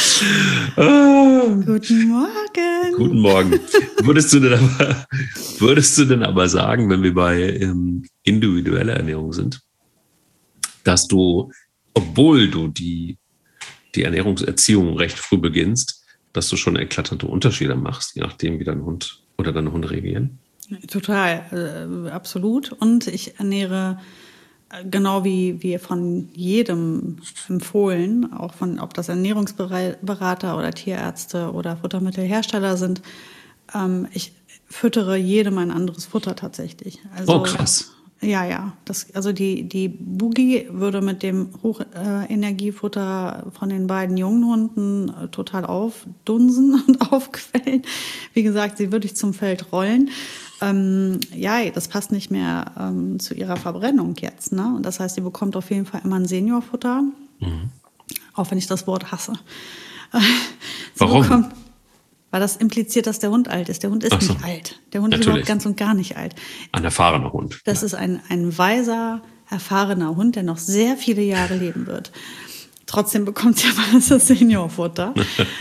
Guten Morgen. Guten Morgen. Würdest du denn aber sagen, wenn wir bei individueller Ernährung sind, dass du, obwohl du die Ernährungserziehung recht früh beginnst, dass du schon eklatante Unterschiede machst, je nachdem, wie dein Hund oder deine Hunde reagieren? Total, absolut. Und ich ernähre genau wie von jedem empfohlen, auch ob das Ernährungsberater oder Tierärzte oder Futtermittelhersteller sind. Ich füttere jedem ein anderes Futter tatsächlich. Also, oh, krass. Ja. Also die Boogie würde mit dem Hochenergiefutter von den beiden jungen Hunden total aufdunsen und aufquellen. Wie gesagt, sie würde ich zum Feld rollen. ja, das passt nicht mehr zu ihrer Verbrennung jetzt. Ne? Und das heißt, sie bekommt auf jeden Fall immer ein Seniorfutter, auch wenn ich das Wort hasse. Warum? Weil das impliziert, dass der Hund alt ist. Der Hund ist nicht alt. Der Hund ist überhaupt ganz und gar nicht alt. Ein erfahrener Hund. Das ist ein weiser, erfahrener Hund, der noch sehr viele Jahre leben wird. Trotzdem bekommt sie aber das Seniorfutter.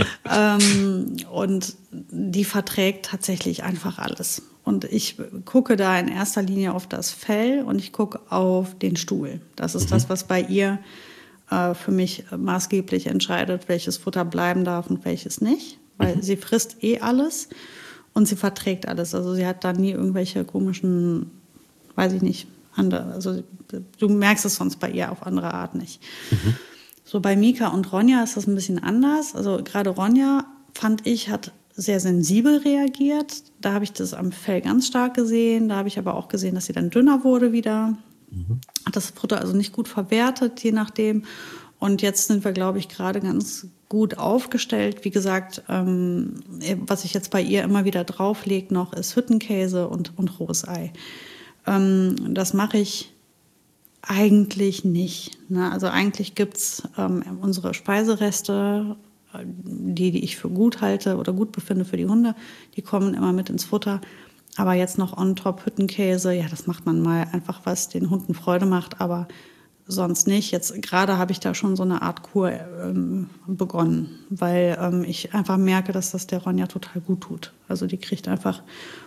Und die verträgt tatsächlich einfach alles. Und ich gucke da in erster Linie auf das Fell und ich gucke auf den Stuhl. Das ist das, was bei ihr für mich maßgeblich entscheidet, welches Futter bleiben darf und welches nicht. Weil sie frisst alles und sie verträgt alles. Also sie hat da nie irgendwelche komischen, weiß ich nicht, andere. Also du merkst es sonst bei ihr auf andere Art nicht. So bei Mika und Ronja ist das ein bisschen anders. Also gerade Ronja, fand ich, hat sehr sensibel reagiert. Da habe ich das am Fell ganz stark gesehen. Da habe ich aber auch gesehen, dass sie dann dünner wurde wieder. Hat das Futter also nicht gut verwertet, je nachdem. Und jetzt sind wir, glaube ich, gerade ganz gut aufgestellt. Wie gesagt, was ich jetzt bei ihr immer wieder drauflege noch, ist Hüttenkäse und rohes Ei. Das mache ich eigentlich nicht. Ne? Also eigentlich gibt's unsere Speisereste, die ich für gut halte oder gut befinde für die Hunde, die kommen immer mit ins Futter. Aber jetzt noch on top Hüttenkäse, ja, das macht man mal einfach, was den Hunden Freude macht, aber sonst nicht. Jetzt gerade habe ich da schon so eine Art Kur begonnen, weil ich einfach merke, dass das der Ronja total gut tut. Also die kriegt einfach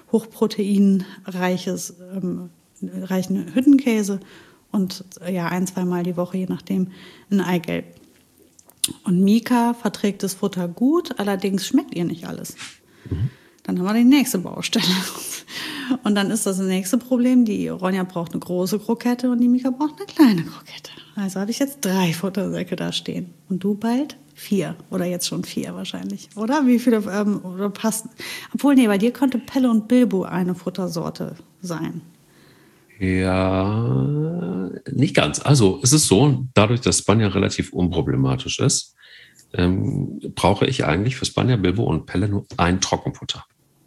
hochproteinreichen Hüttenkäse und ja, 1-2 Mal die Woche, je nachdem, ein Eigelb. Und Mika verträgt das Futter gut, allerdings schmeckt ihr nicht alles. Dann haben wir die nächste Baustelle. Und dann ist das nächste Problem, die Ronja braucht eine große Krokette und die Mika braucht eine kleine Krokette. Also habe ich jetzt 3 Futtersäcke da stehen. Und du bald 4 oder jetzt schon 4 wahrscheinlich, oder? Wie viele oder passen? Obwohl, nee, bei dir könnte Pelle und Bilbo eine Futtersorte sein. Ja, nicht ganz. Also es ist so, dadurch, dass Spanier relativ unproblematisch ist, brauche ich eigentlich für Spanier, Bilbo und Pelle nur ein Trockenfutter.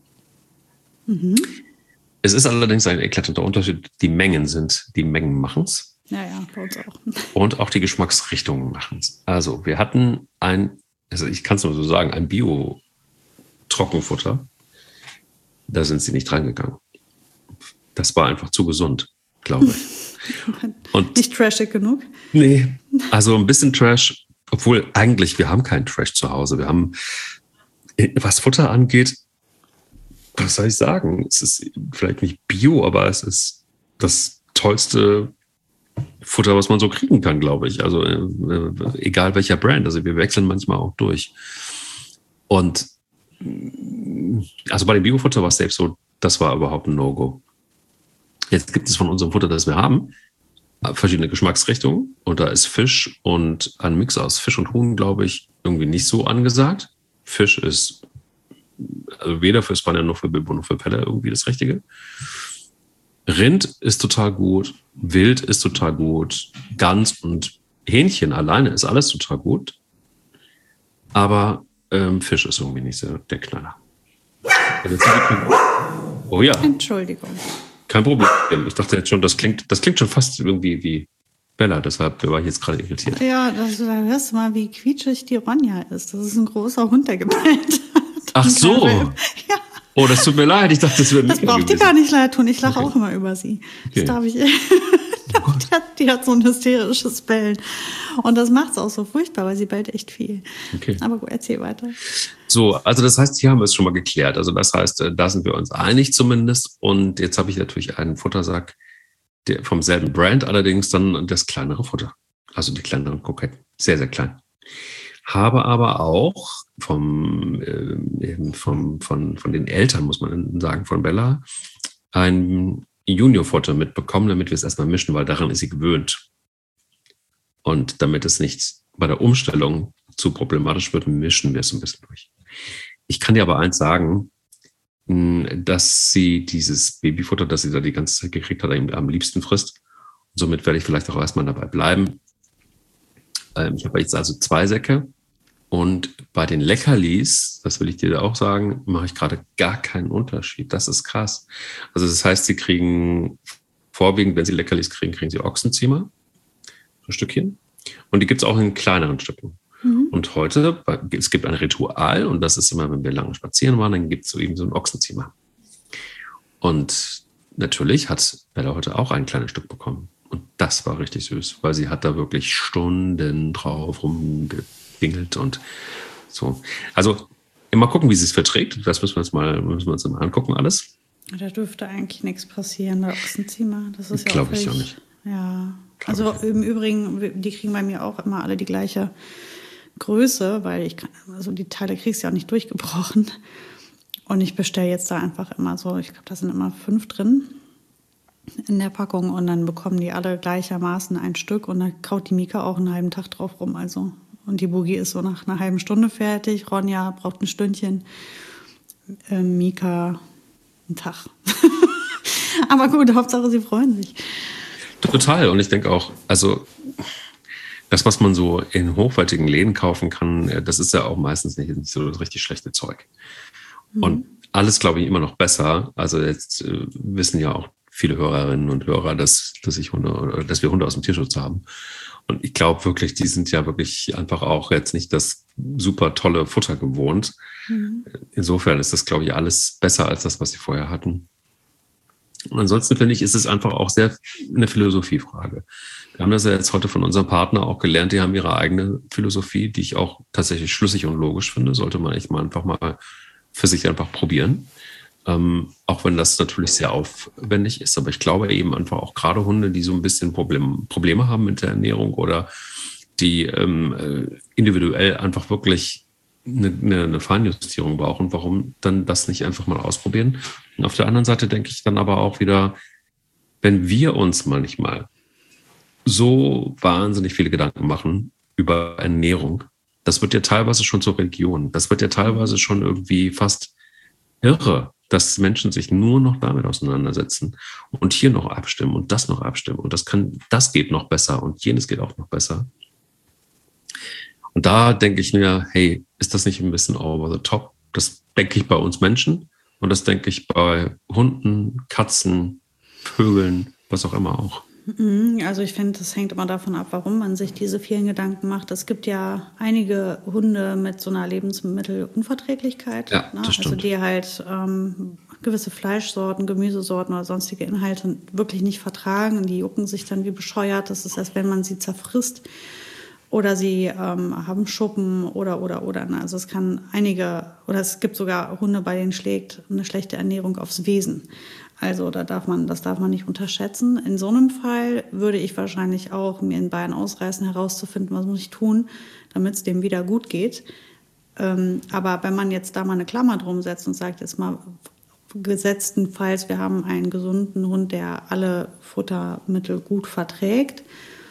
Es ist allerdings ein eklatanter Unterschied. Die Mengen machen es. Ja, bei uns auch. Und auch die Geschmacksrichtungen machen es. Also wir hatten ich kann es nur so sagen, ein Bio-Trockenfutter. Da sind sie nicht reingegangen. Das war einfach zu gesund, glaube ich. Und nicht trashig genug? Nee, also ein bisschen Trash, obwohl eigentlich wir haben keinen Trash zu Hause. Wir haben, was Futter angeht, was soll ich sagen? Es ist vielleicht nicht Bio, aber es ist das tollste Futter, was man so kriegen kann, glaube ich. Also egal welcher Brand. Also wir wechseln manchmal auch durch. Und also bei dem Bio-Futter war es selbst so, das war überhaupt ein No-Go. Jetzt gibt es von unserem Futter, das wir haben, verschiedene Geschmacksrichtungen. Und da ist Fisch und ein Mix aus Fisch und Huhn, glaube ich, irgendwie nicht so angesagt. Fisch ist also weder für Spanier noch für Bilbo noch für Pelle irgendwie das Richtige. Rind ist total gut. Wild ist total gut. Gans und Hähnchen alleine ist alles total gut. Aber Fisch ist irgendwie nicht so der Knaller. Oh ja. Entschuldigung. Kein Problem. Ich dachte jetzt schon, das klingt schon fast irgendwie wie Bella, deshalb war ich jetzt gerade irritiert. Ja, da hörst du mal, wie quietschig die Ronja ist. Das ist ein großer Hund, der gebellt hat. Ach so. Ja. Oh, das tut mir leid. Ich dachte, das wäre Das braucht dir gar nicht leid tun. Ich lache auch immer über sie. Das darf ich. Die hat so ein hysterisches Bellen. Und das macht es auch so furchtbar, weil sie bellt echt viel. Okay. Aber gut, erzähl weiter. So, also das heißt, hier haben wir es schon mal geklärt. Also das heißt, da sind wir uns einig zumindest. Und jetzt habe ich natürlich einen Futtersack, der vom selben Brand, allerdings dann das kleinere Futter. Also die kleineren Kroketten. Sehr, sehr klein. Habe aber auch von den Eltern, muss man sagen, von Bella, ein Junior-Futter mitbekommen, damit wir es erstmal mischen, weil daran ist sie gewöhnt. Und damit es nicht bei der Umstellung zu problematisch wird, mischen wir es ein bisschen durch. Ich kann dir aber eins sagen, dass sie dieses Babyfutter, das sie da die ganze Zeit gekriegt hat, am liebsten frisst. Und somit werde ich vielleicht auch erstmal dabei bleiben. Ich habe jetzt also 2 Säcke Und bei den Leckerlis, das will ich dir auch sagen, mache ich gerade gar keinen Unterschied. Das ist krass. Also das heißt, sie kriegen vorwiegend, wenn sie Leckerlis kriegen, kriegen sie Ochsenziemer, ein Stückchen. Und die gibt es auch in kleineren Stücken. Und heute, es gibt ein Ritual, und das ist immer, wenn wir lange spazieren waren, dann gibt es so eben so ein Ochsenziemer. Und natürlich hat Bella heute auch ein kleines Stück bekommen. Und das war richtig süß, weil sie hat da wirklich Stunden drauf rumgedingelt und so. Also mal gucken, wie sie es verträgt. Das müssen wir uns mal angucken, alles. Da dürfte eigentlich nichts passieren, der Ochsenziemer. Das ist ja glaube ich auch nicht. Ja, also im Übrigen, die kriegen bei mir auch immer alle die gleiche Größe, weil also die Teile kriegst du ja auch nicht durchgebrochen. Und ich bestelle jetzt da einfach immer so, ich glaube, da sind immer 5 drin in der Packung und dann bekommen die alle gleichermaßen ein Stück und dann kaut die Mika auch einen halben Tag drauf rum. Also, und die Boogie ist so nach einer halben Stunde fertig, Ronja braucht ein Stündchen, Mika einen Tag. Aber gut, Hauptsache sie freuen sich. Total. Und ich denke auch, also das, was man so in hochwertigen Läden kaufen kann, das ist ja auch meistens nicht so das richtig schlechte Zeug. Und alles, glaube ich, immer noch besser. Also jetzt wissen ja auch viele Hörerinnen und Hörer, dass wir Hunde aus dem Tierschutz haben. Und ich glaube wirklich, die sind ja wirklich einfach auch jetzt nicht das super tolle Futter gewohnt. Insofern ist das, glaube ich, alles besser als das, was sie vorher hatten. Und ansonsten finde ich, ist es einfach auch sehr eine Philosophiefrage. Wir haben das ja jetzt heute von unserem Partner auch gelernt, die haben ihre eigene Philosophie, die ich auch tatsächlich schlüssig und logisch finde. Sollte man echt mal einfach mal für sich einfach probieren. Auch wenn das natürlich sehr aufwendig ist. Aber ich glaube eben einfach auch gerade Hunde, die so ein bisschen Probleme haben mit der Ernährung oder die individuell einfach wirklich eine Feinjustierung brauchen, warum dann das nicht einfach mal ausprobieren? Und auf der anderen Seite denke ich dann aber auch wieder, wenn wir uns manchmal so wahnsinnig viele Gedanken machen über Ernährung, das wird ja teilweise schon zur Religion. Das wird ja teilweise schon irgendwie fast irre, dass Menschen sich nur noch damit auseinandersetzen und hier noch abstimmen und das noch abstimmen und das geht noch besser und jenes geht auch noch besser. Und da denke ich mir, hey, ist das nicht ein bisschen over the top? Das denke ich bei uns Menschen und das denke ich bei Hunden, Katzen, Vögeln, was auch immer auch. Also ich finde, das hängt immer davon ab, warum man sich diese vielen Gedanken macht. Es gibt ja einige Hunde mit so einer Lebensmittelunverträglichkeit, ja, das stimmt. Also die halt gewisse Fleischsorten, Gemüsesorten oder sonstige Inhalte wirklich nicht vertragen und die jucken sich dann wie bescheuert. Das ist, als wenn man sie zerfrisst oder sie haben Schuppen oder. Also es kann es gibt sogar Hunde, bei denen schlägt eine schlechte Ernährung aufs Wesen. Also das darf man nicht unterschätzen. In so einem Fall würde ich wahrscheinlich auch mir in Bein ausreißen, herauszufinden, was muss ich tun, damit es dem wieder gut geht. Aber wenn man jetzt da mal eine Klammer drum setzt und sagt, jetzt mal gesetztenfalls, wir haben einen gesunden Hund, der alle Futtermittel gut verträgt,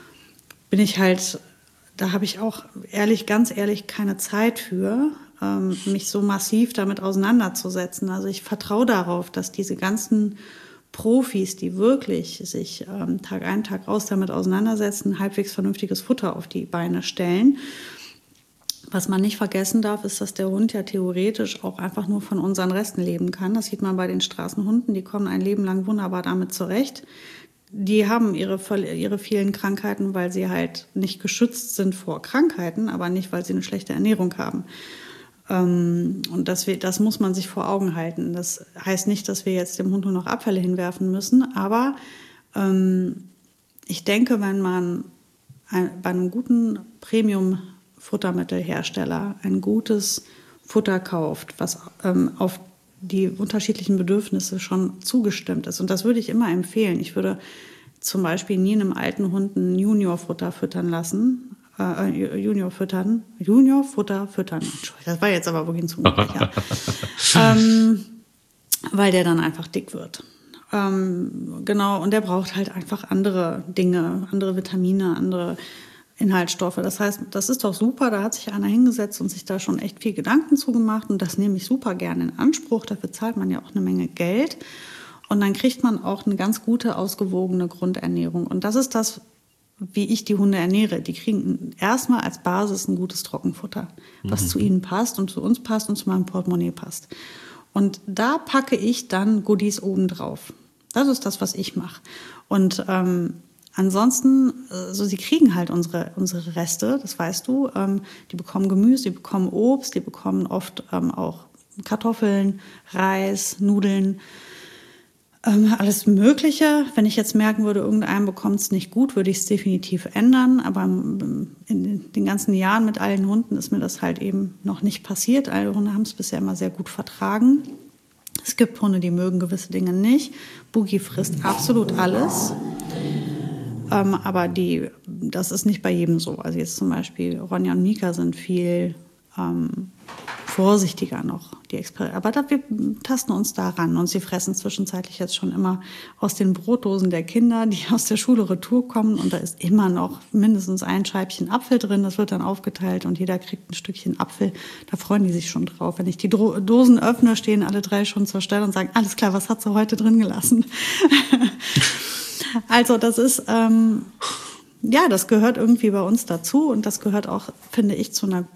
da habe ich auch ganz ehrlich keine Zeit für, mich so massiv damit auseinanderzusetzen. Also ich vertraue darauf, dass diese ganzen Profis, die wirklich sich Tag ein, Tag aus damit auseinandersetzen, halbwegs vernünftiges Futter auf die Beine stellen. Was man nicht vergessen darf, ist, dass der Hund ja theoretisch auch einfach nur von unseren Resten leben kann. Das sieht man bei den Straßenhunden, die kommen ein Leben lang wunderbar damit zurecht. Die haben ihre vielen Krankheiten, weil sie halt nicht geschützt sind vor Krankheiten, aber nicht, weil sie eine schlechte Ernährung haben. Und das muss man sich vor Augen halten. Das heißt nicht, dass wir jetzt dem Hund nur noch Abfälle hinwerfen müssen, aber ich denke, wenn man bei einem guten Premium-Futtermittelhersteller ein gutes Futter kauft, was auf die unterschiedlichen Bedürfnisse schon zugestimmt ist. Und das würde ich immer empfehlen. Ich würde zum Beispiel nie einem alten Hund ein Juniorfutter füttern lassen. Juniorfutter füttern. Das war jetzt aber wirklich ein Zungenbrecher. Weil der dann einfach dick wird. Genau, und der braucht halt einfach andere Dinge, andere Vitamine, andere Inhaltsstoffe. Das heißt, das ist doch super, da hat sich einer hingesetzt und sich da schon echt viel Gedanken zugemacht und das nehme ich super gerne in Anspruch. Dafür zahlt man ja auch eine Menge Geld und dann kriegt man auch eine ganz gute, ausgewogene Grundernährung. Und das ist das, wie ich die Hunde ernähre. Die kriegen erstmal als Basis ein gutes Trockenfutter, was zu ihnen passt und zu uns passt und zu meinem Portemonnaie passt. Und da packe ich dann Goodies obendrauf. Das ist das, was ich mache. Und ansonsten, so sie kriegen halt unsere Reste, das weißt du. Die bekommen Gemüse, die bekommen Obst, die bekommen oft auch Kartoffeln, Reis, Nudeln, alles Mögliche. Wenn ich jetzt merken würde, irgendeinem bekommt es nicht gut, würde ich es definitiv ändern. Aber in den ganzen Jahren mit allen Hunden ist mir das halt eben noch nicht passiert. Alle Hunde haben es bisher immer sehr gut vertragen. Es gibt Hunde, die mögen gewisse Dinge nicht. Boogie frisst absolut alles. Aber das ist nicht bei jedem so. Also jetzt zum Beispiel Ronja und Mika sind viel vorsichtiger noch. Aber wir tasten uns da ran. Und sie fressen zwischenzeitlich jetzt schon immer aus den Brotdosen der Kinder, die aus der Schule retour kommen. Und da ist immer noch mindestens ein Scheibchen Apfel drin. Das wird dann aufgeteilt und jeder kriegt ein Stückchen Apfel. Da freuen die sich schon drauf. Wenn ich die Dosen öffne, stehen alle 3 schon zur Stelle und sagen, alles klar, was hat sie heute drin gelassen? Also das ist, das gehört irgendwie bei uns dazu. Und das gehört auch, finde ich, zu einer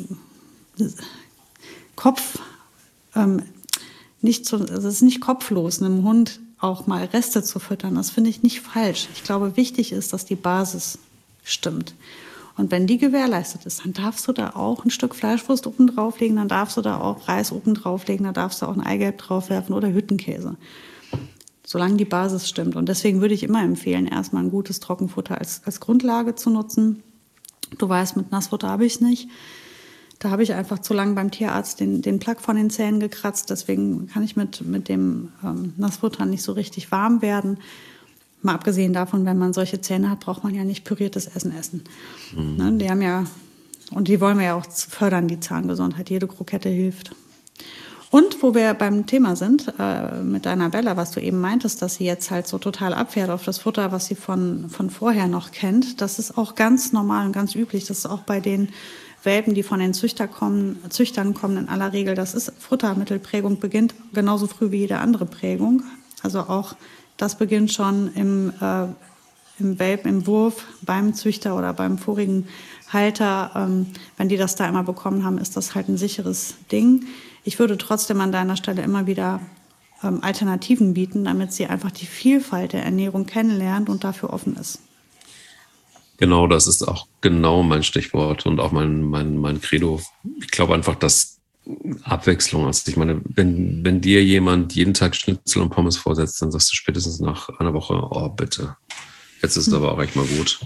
es ist nicht kopflos, einem Hund auch mal Reste zu füttern. Das finde ich nicht falsch. Ich glaube, wichtig ist, dass die Basis stimmt. Und wenn die gewährleistet ist, dann darfst du da auch ein Stück Fleischwurst oben drauflegen, dann darfst du da auch Reis oben drauflegen, dann darfst du auch ein Eigelb draufwerfen oder Hüttenkäse. Solange die Basis stimmt. Und deswegen würde ich immer empfehlen, erstmal ein gutes Trockenfutter als Grundlage zu nutzen. Du weißt, mit Nassfutter habe ich es nicht. Da habe ich einfach zu lange beim Tierarzt den Plack von den Zähnen gekratzt. Deswegen kann ich mit dem Nassfutter nicht so richtig warm werden. Mal abgesehen davon, wenn man solche Zähne hat, braucht man ja nicht püriertes Essen. Ne, die haben ja, und die wollen wir ja auch fördern, die Zahngesundheit. Jede Krokette hilft. Und wo wir beim Thema sind, mit deiner Bella, was du eben meintest, dass sie jetzt halt so total abfährt auf das Futter, was sie von vorher noch kennt. Das ist auch ganz normal und ganz üblich. Das ist auch bei den Welpen, die von den Züchtern kommen in aller Regel. Das ist Futtermittelprägung, beginnt genauso früh wie jede andere Prägung. Also auch das beginnt schon im Welpen, im Wurf, beim Züchter oder beim vorigen Halter. Wenn die das da immer bekommen haben, ist das halt ein sicheres Ding. Ich würde trotzdem an deiner Stelle immer wieder Alternativen bieten, damit sie einfach die Vielfalt der Ernährung kennenlernt und dafür offen ist. Genau, das ist auch genau mein Stichwort und auch mein Credo. Ich glaube einfach, dass Abwechslung ist. Ich meine, wenn dir jemand jeden Tag Schnitzel und Pommes vorsetzt, dann sagst du spätestens nach einer Woche, oh bitte, jetzt ist es aber auch echt mal gut.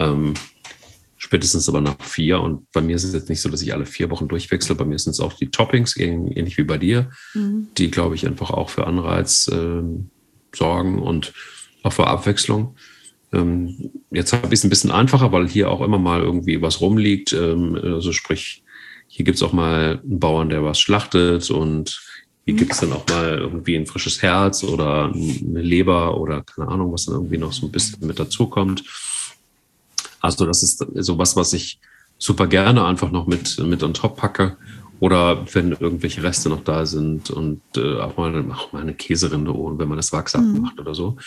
Spätestens aber nach 4. Und bei mir ist es jetzt nicht so, dass ich alle 4 Wochen durchwechsle. Bei mir sind es auch die Toppings, ähnlich wie bei dir, die, glaube ich, einfach auch für Anreiz sorgen und auch für Abwechslung. Jetzt habe ich es ein bisschen einfacher, weil hier auch immer mal irgendwie was rumliegt. Also sprich, hier gibt es auch mal einen Bauern, der was schlachtet und hier gibt es dann auch mal irgendwie ein frisches Herz oder eine Leber oder keine Ahnung, was dann irgendwie noch so ein bisschen mit dazu kommt. Also das ist sowas, was ich super gerne einfach noch mit on top packe. Oder wenn irgendwelche Reste noch da sind und auch mal eine Käserinde, wenn man das Wachs abmacht oder so.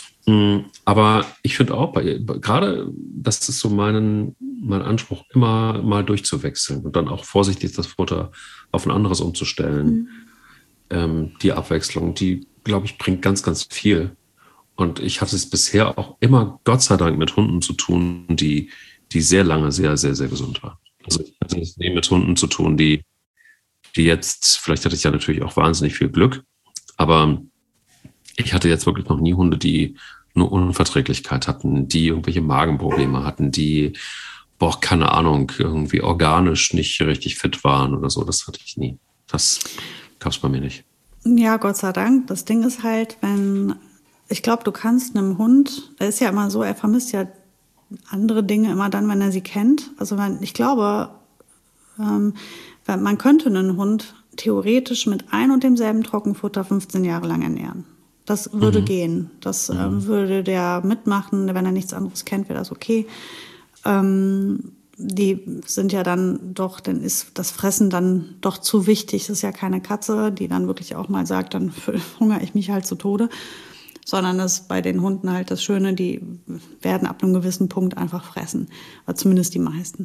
Aber ich finde auch, gerade das ist so mein Anspruch, immer mal durchzuwechseln und dann auch vorsichtig das Futter auf ein anderes umzustellen. Die Abwechslung, die, glaube ich, bringt ganz, ganz viel. Und ich hatte es bisher auch immer, Gott sei Dank, mit Hunden zu tun, die sehr lange sehr, sehr, sehr gesund waren. Also ich hatte es nie mit Hunden zu tun, die jetzt, vielleicht hatte ich ja natürlich auch wahnsinnig viel Glück, aber ich hatte jetzt wirklich noch nie Hunde, die eine Unverträglichkeit hatten, die irgendwelche Magenprobleme hatten, die, keine Ahnung, irgendwie organisch nicht richtig fit waren oder so. Das hatte ich nie. Das gab es bei mir nicht. Ja, Gott sei Dank. Das Ding ist halt, ich glaube, du kannst einem Hund, er ist ja immer so, er vermisst ja andere Dinge immer dann, wenn er sie kennt. Also ich glaube, man könnte einen Hund theoretisch mit ein und demselben Trockenfutter 15 Jahre lang ernähren. Das würde gehen. Das würde der mitmachen. Wenn er nichts anderes kennt, wäre das okay. Die sind ja dann doch, dann ist das Fressen dann doch zu wichtig. Das ist ja keine Katze, die dann wirklich auch mal sagt, dann hungere ich mich halt zu Tode. sondern das ist bei den Hunden halt das Schöne, die werden ab einem gewissen Punkt einfach fressen, oder zumindest die meisten.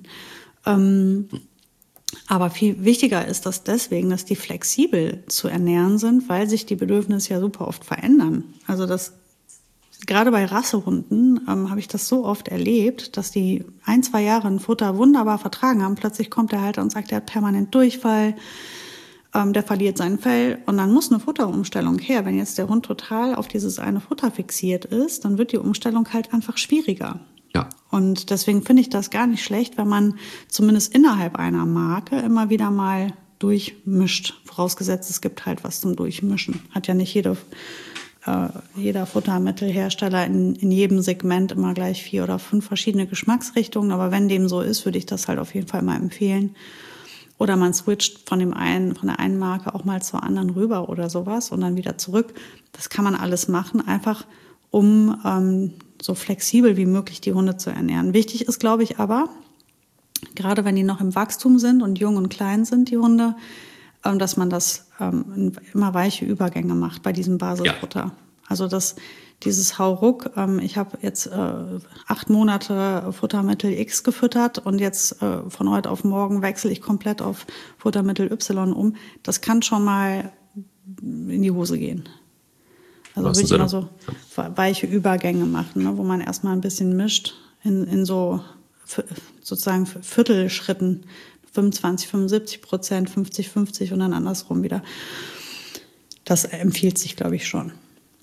Aber viel wichtiger ist das deswegen, dass die flexibel zu ernähren sind, weil sich die Bedürfnisse ja super oft verändern. Also gerade bei Rassehunden habe ich das so oft erlebt, dass die 1-2 Jahre ein Futter wunderbar vertragen haben. Plötzlich kommt der Halter und sagt, der hat permanent Durchfall, der verliert sein Fell und dann muss eine Futterumstellung her. Wenn jetzt der Hund total auf dieses eine Futter fixiert ist, dann wird die Umstellung halt einfach schwieriger. Ja. Und deswegen finde ich das gar nicht schlecht, wenn man zumindest innerhalb einer Marke immer wieder mal durchmischt. Vorausgesetzt, es gibt halt was zum Durchmischen. Hat ja nicht jeder Futtermittelhersteller in jedem Segment immer gleich 4 oder 5 verschiedene Geschmacksrichtungen. Aber wenn dem so ist, würde ich das halt auf jeden Fall mal empfehlen. Oder man switcht von der einen Marke auch mal zur anderen rüber oder sowas und dann wieder zurück. Das kann man alles machen, einfach um so flexibel wie möglich die Hunde zu ernähren. Wichtig ist, glaube ich, aber, gerade wenn die noch im Wachstum sind und jung und klein sind, die Hunde, dass man das immer weiche Übergänge macht bei diesem Basisfutter. Ja. Also dieses Hauruck, ich habe jetzt 8 Monate Futtermittel X gefüttert und jetzt von heute auf morgen wechsle ich komplett auf Futtermittel Y um. Das kann schon mal in die Hose gehen. Also würde ich immer so weiche Übergänge machen, ne, wo man erstmal ein bisschen mischt in so sozusagen Viertelschritten, 25-75%, 50-50 und dann andersrum wieder. Das empfiehlt sich, glaube ich, schon.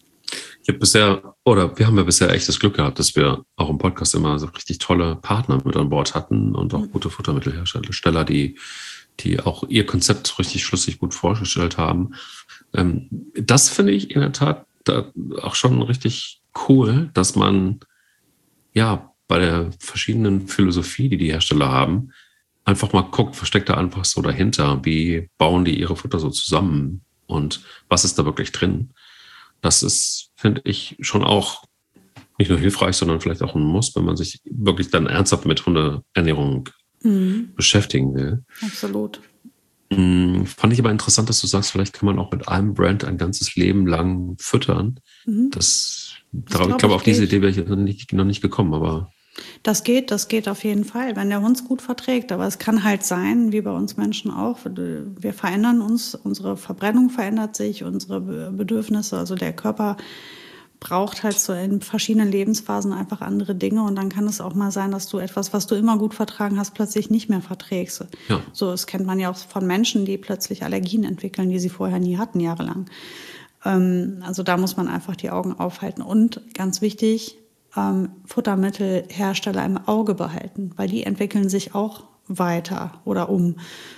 Wir haben ja bisher echt das Glück gehabt, dass wir auch im Podcast immer so richtig tolle Partner mit an Bord hatten und auch gute Futtermittelhersteller, die auch ihr Konzept richtig schlüssig gut vorgestellt haben. Das finde ich in der Tat auch schon richtig cool, dass man ja bei der verschiedenen Philosophie, die Hersteller haben, einfach mal guckt, was steckt da einfach so dahinter? Wie bauen die ihre Futter so zusammen? Und was ist da wirklich drin? Das ist, finde ich, schon auch nicht nur hilfreich, sondern vielleicht auch ein Muss, wenn man sich wirklich dann ernsthaft mit Hundeernährung beschäftigen will. Absolut. Fand ich aber interessant, dass du sagst, vielleicht kann man auch mit einem Brand ein ganzes Leben lang füttern. Ich glaube, auf diese Idee wäre ich noch nicht gekommen, aber... Das geht auf jeden Fall, wenn der Hund es gut verträgt. Aber es kann halt sein, wie bei uns Menschen auch, wir verändern uns, unsere Verbrennung verändert sich, unsere Bedürfnisse, also der Körper braucht halt so in verschiedenen Lebensphasen einfach andere Dinge. Und dann kann es auch mal sein, dass du etwas, was du immer gut vertragen hast, plötzlich nicht mehr verträgst. Ja. So, das kennt man ja auch von Menschen, die plötzlich Allergien entwickeln, die sie vorher nie hatten, jahrelang. Also da muss man einfach die Augen aufhalten. Und ganz wichtig, Futtermittelhersteller im Auge behalten, weil die entwickeln sich auch weiter oder um.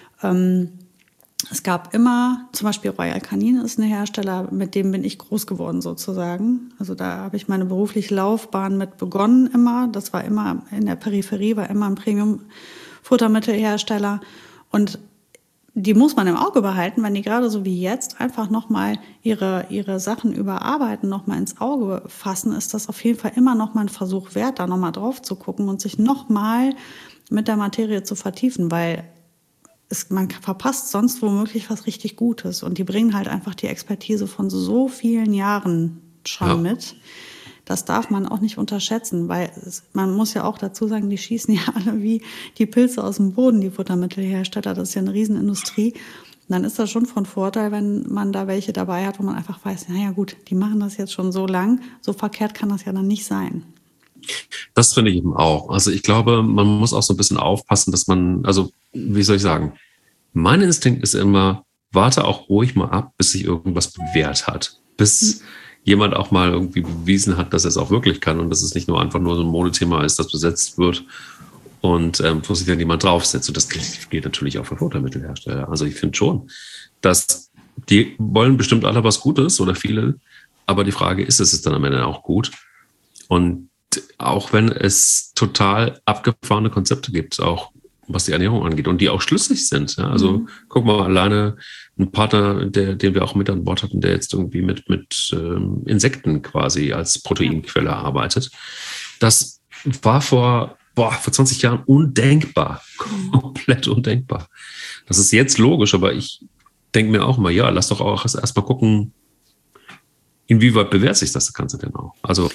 Es gab immer, zum Beispiel Royal Canin ist ein Hersteller, mit dem bin ich groß geworden sozusagen. Also da habe ich meine berufliche Laufbahn mit begonnen immer. Das war immer in der Peripherie, war immer ein Premium-Futtermittelhersteller. Und die muss man im Auge behalten, wenn die gerade so wie jetzt einfach nochmal ihre Sachen überarbeiten, nochmal ins Auge fassen, ist das auf jeden Fall immer nochmal ein Versuch wert, da nochmal drauf zu gucken und sich nochmal mit der Materie zu vertiefen, weil man verpasst sonst womöglich was richtig Gutes. Und die bringen halt einfach die Expertise von so vielen Jahren schon mit. Das darf man auch nicht unterschätzen, weil man muss ja auch dazu sagen, die schießen ja alle wie die Pilze aus dem Boden, die Futtermittelhersteller. Das ist ja eine Riesenindustrie. Und dann ist das schon von Vorteil, wenn man da welche dabei hat, wo man einfach weiß, naja gut, die machen das jetzt schon so lang, so verkehrt kann das ja dann nicht sein. Das finde ich eben auch. Also ich glaube, man muss auch so ein bisschen aufpassen, dass man, also wie soll ich sagen, mein Instinkt ist immer, warte auch ruhig mal ab, bis sich irgendwas bewährt hat. Bis jemand auch mal irgendwie bewiesen hat, dass er es auch wirklich kann und dass es nicht nur einfach nur so ein Modethema ist, das besetzt wird und wo sich dann jemand draufsetzt. Und das gilt natürlich auch für Futtermittelhersteller. Also ich finde schon, dass die wollen bestimmt alle was Gutes oder viele, aber die Frage ist es dann am Ende auch gut? Und auch wenn es total abgefahrene Konzepte gibt, auch was die Ernährung angeht und die auch schlüssig sind. Ja? Also guck mal, alleine ein Partner, den wir auch mit an Bord hatten, der jetzt irgendwie mit Insekten quasi als Proteinquelle arbeitet. Das war vor 20 Jahren undenkbar, komplett undenkbar. Das ist jetzt logisch, aber ich denke mir auch immer, ja, lass doch auch erstmal gucken, inwieweit bewährt sich das Ganze denn auch? Also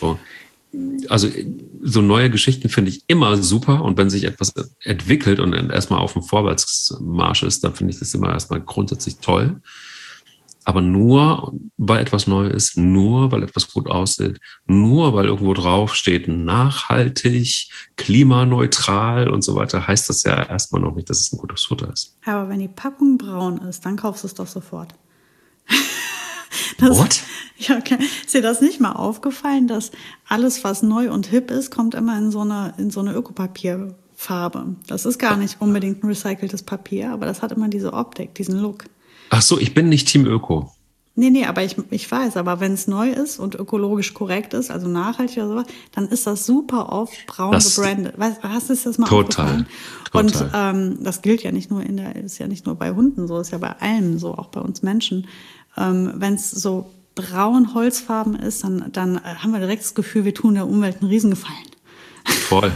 so neue Geschichten finde ich immer super, und wenn sich etwas entwickelt und erstmal auf dem Vorwärtsmarsch ist, dann finde ich das immer erstmal grundsätzlich toll. Aber nur, weil etwas neu ist, nur, weil etwas gut aussieht, nur, weil irgendwo drauf steht, nachhaltig, klimaneutral und so weiter, heißt das ja erstmal noch nicht, dass es ein gutes Futter ist. Aber wenn die Packung braun ist, dann kaufst du es doch sofort. What? Ja, okay. Ist dir das nicht mal aufgefallen, dass alles, was neu und hip ist, kommt immer in so eine Ökopapierfarbe? Das ist gar nicht unbedingt ein recyceltes Papier, aber das hat immer diese Optik, diesen Look. Ach so, ich bin nicht Team Öko. Nee, aber ich weiß, aber wenn es neu ist und ökologisch korrekt ist, also nachhaltig oder sowas, dann ist das super oft braun gebrandet. Hast du das mal aufgefallen? Total. Und das gilt ja nicht nur ist ja nicht nur bei Hunden so, ist ja bei allem so, auch bei uns Menschen. Wenn es so braun Holzfarben ist, dann haben wir direkt das Gefühl, wir tun der Umwelt einen Riesengefallen. Voll.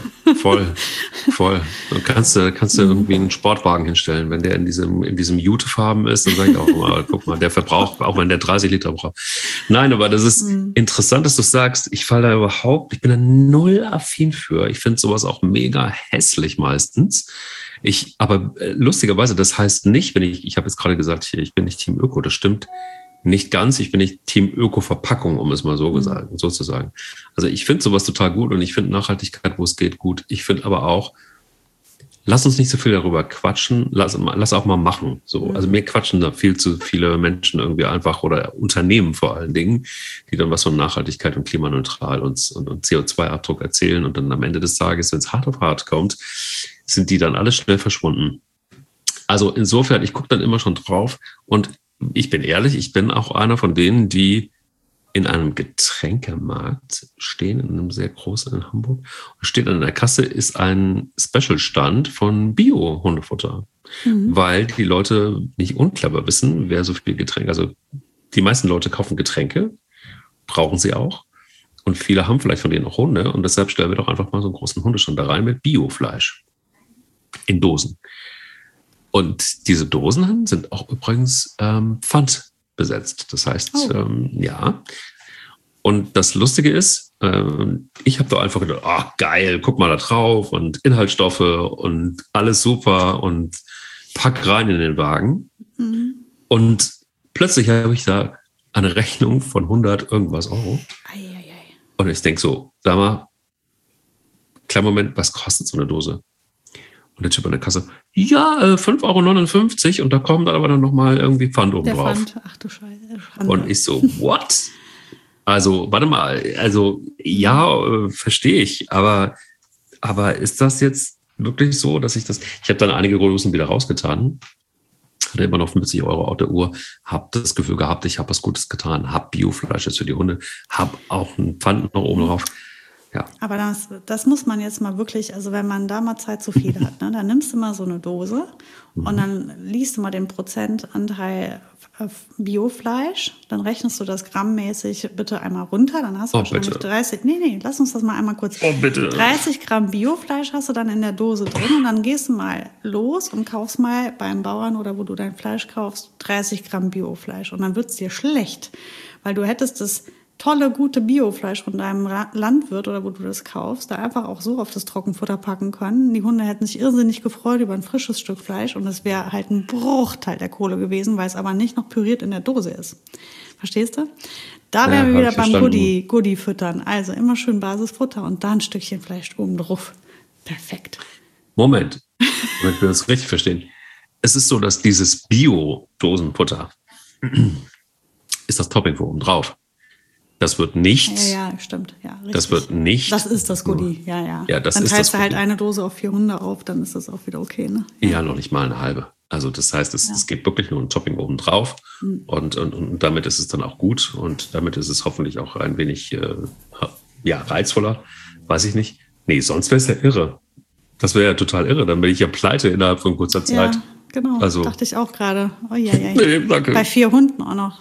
Und kannst du irgendwie einen Sportwagen hinstellen, wenn der in diesem Jutefarben ist, dann sage ich auch mal, guck mal, der verbraucht, auch wenn der 30 Liter braucht. Nein, aber das ist interessant, dass du sagst, ich bin da null affin für. Ich finde sowas auch mega hässlich meistens. Aber lustigerweise, das heißt nicht, ich habe jetzt gerade gesagt, ich bin nicht Team Öko, das stimmt nicht ganz. Ich bin nicht Team Öko-Verpackung, um es mal so zu sagen. Also ich finde sowas total gut, und ich finde Nachhaltigkeit, wo es geht, gut. Ich finde aber auch, lass uns nicht so viel darüber quatschen, lass auch mal machen. So. Also mir quatschen da viel zu viele Menschen irgendwie einfach, oder Unternehmen vor allen Dingen, die dann was von Nachhaltigkeit und klimaneutral und CO2-Abdruck erzählen, und dann am Ende des Tages, wenn es hart auf hart kommt, sind die dann alle schnell verschwunden. Also insofern, ich gucke dann immer schon drauf, und ich bin ehrlich, ich bin auch einer von denen, die in einem Getränkemarkt stehen, in einem sehr großen in Hamburg. Und steht an der Kasse ist ein Special-Stand von Bio-Hundefutter. Weil die Leute nicht unclever wissen, wer so viel Getränke, also die meisten Leute kaufen Getränke, brauchen sie auch. Und viele haben vielleicht von denen auch Hunde. Und deshalb stellen wir doch einfach mal so einen großen Hundestand da rein mit Biofleisch in Dosen. Und diese Dosen sind auch übrigens pfandbesetzt. Das heißt, ja. Und das Lustige ist, ich habe da einfach gedacht, geil, guck mal da drauf und Inhaltsstoffe und alles super und pack rein in den Wagen. Und plötzlich habe ich da eine Rechnung von 100 irgendwas Euro. Und ich denke so, sag mal, kleinen Moment, was kostet so eine Dose? Und der Typ an der Kasse, 5,59 € und da kommt aber dann nochmal irgendwie Pfand oben drauf. Pfand. Ach du Scheiße. Und ich so, what? Also, warte mal, verstehe ich, aber ist das jetzt wirklich so, dass ich habe dann einige Dosen wieder rausgetan, hatte immer noch 50 € auf der Uhr, habe das Gefühl gehabt, ich habe was Gutes getan, habe Biofleisch jetzt für die Hunde, habe auch ein Pfand noch oben drauf. Ja. Aber das muss man jetzt mal wirklich, also wenn man da mal Zeit zu viel hat, ne, dann nimmst du mal so eine Dose und dann liest du mal den Prozentanteil Biofleisch, dann rechnest du das grammmäßig bitte einmal runter, dann hast du wahrscheinlich 30, lass uns das mal einmal kurz. 30 Gramm Biofleisch hast du dann in der Dose drin, und dann gehst du mal los und kaufst mal beim Bauern oder wo du dein Fleisch kaufst, 30 Gramm Biofleisch, und dann wird's dir schlecht, weil du hättest das tolle, gute Biofleisch von deinem Landwirt oder wo du das kaufst, da einfach auch so auf das Trockenfutter packen können. Die Hunde hätten sich irrsinnig gefreut über ein frisches Stück Fleisch, und es wäre halt ein Bruchteil der Kohle gewesen, weil es aber nicht noch püriert in der Dose ist. Verstehst du? Da wären wir wieder beim Goodie-Füttern. Also immer schön Basisfutter und da ein Stückchen Fleisch oben drauf. Perfekt. Moment, damit wir das richtig verstehen. Es ist so, dass dieses Bio-Dosenfutter ist das Topping für oben drauf. Das wird nicht. Ja, stimmt. Ja, richtig. Das wird nicht. Das ist das Goodie, ja. Ja, das dann ist teilst das du halt eine Dose auf 4 Hunde auf, dann ist das auch wieder okay, ne? Ja, noch nicht mal eine halbe. Also das heißt, es gibt wirklich nur ein Topping oben drauf und damit ist es dann auch gut, und damit ist es hoffentlich auch ein wenig reizvoller. Weiß ich nicht. Nee, sonst wäre es ja irre. Das wäre ja total irre. Dann bin ich ja pleite innerhalb von kurzer Zeit. Ja, genau. Also, dachte ich auch gerade. Nee, danke. Bei 4 Hunden auch noch.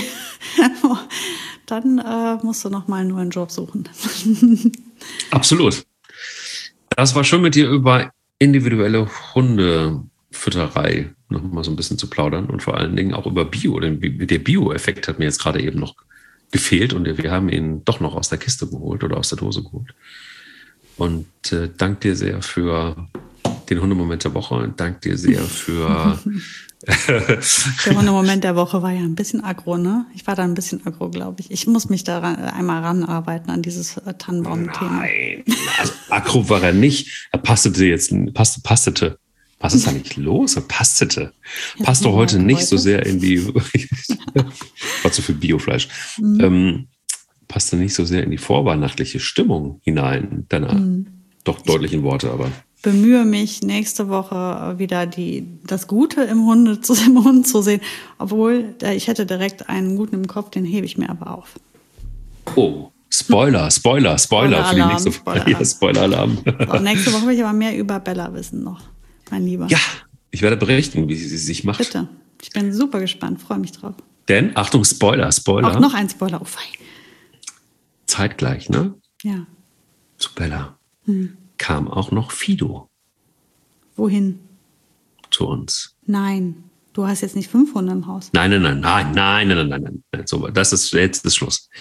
Dann musst du noch mal einen neuen Job suchen. Absolut. Das war schön, mit dir über individuelle Hundefütterei noch mal so ein bisschen zu plaudern, und vor allen Dingen auch über Bio. Denn der Bio-Effekt hat mir jetzt gerade eben noch gefehlt und wir haben ihn doch noch aus der Kiste geholt oder aus der Dose geholt. Und danke dir sehr für den Hundemoment der Woche und danke dir sehr für... Der Hundemoment der Woche war ja ein bisschen aggro, ne? Ich war da ein bisschen aggro, glaube ich. Ich muss mich da einmal ranarbeiten an dieses Tannenbaum-Thema. Nein, also aggro war er nicht. Er pastete jetzt, pastete. Was ist da nicht los? Er pastete. Passt doch heute nicht so sehr in die, war zu viel Biofleisch, passte nicht so sehr in die vorweihnachtliche Stimmung hinein, deiner doch deutlichen Worte, aber. Bemühe mich, nächste Woche wieder das Gute im Hund zu sehen. Obwohl, ich hätte direkt einen guten im Kopf, den hebe ich mir aber auf. Oh, Spoiler für die nächste Folge. Ja, Spoiler-Alarm. So, nächste Woche will ich aber mehr über Bella wissen noch, mein Lieber. Ja, ich werde berichten, wie sie sich macht. Bitte. Ich bin super gespannt, freue mich drauf. Denn, Achtung, Spoiler. Auch noch ein Spoiler, oh fein. Zeitgleich, ne? Ja. Zu Bella. Kam auch noch Fido. Wohin? Zu uns. Nein, du hast jetzt nicht 5 Hunde im Haus. Nein. So, das ist jetzt das Schluss.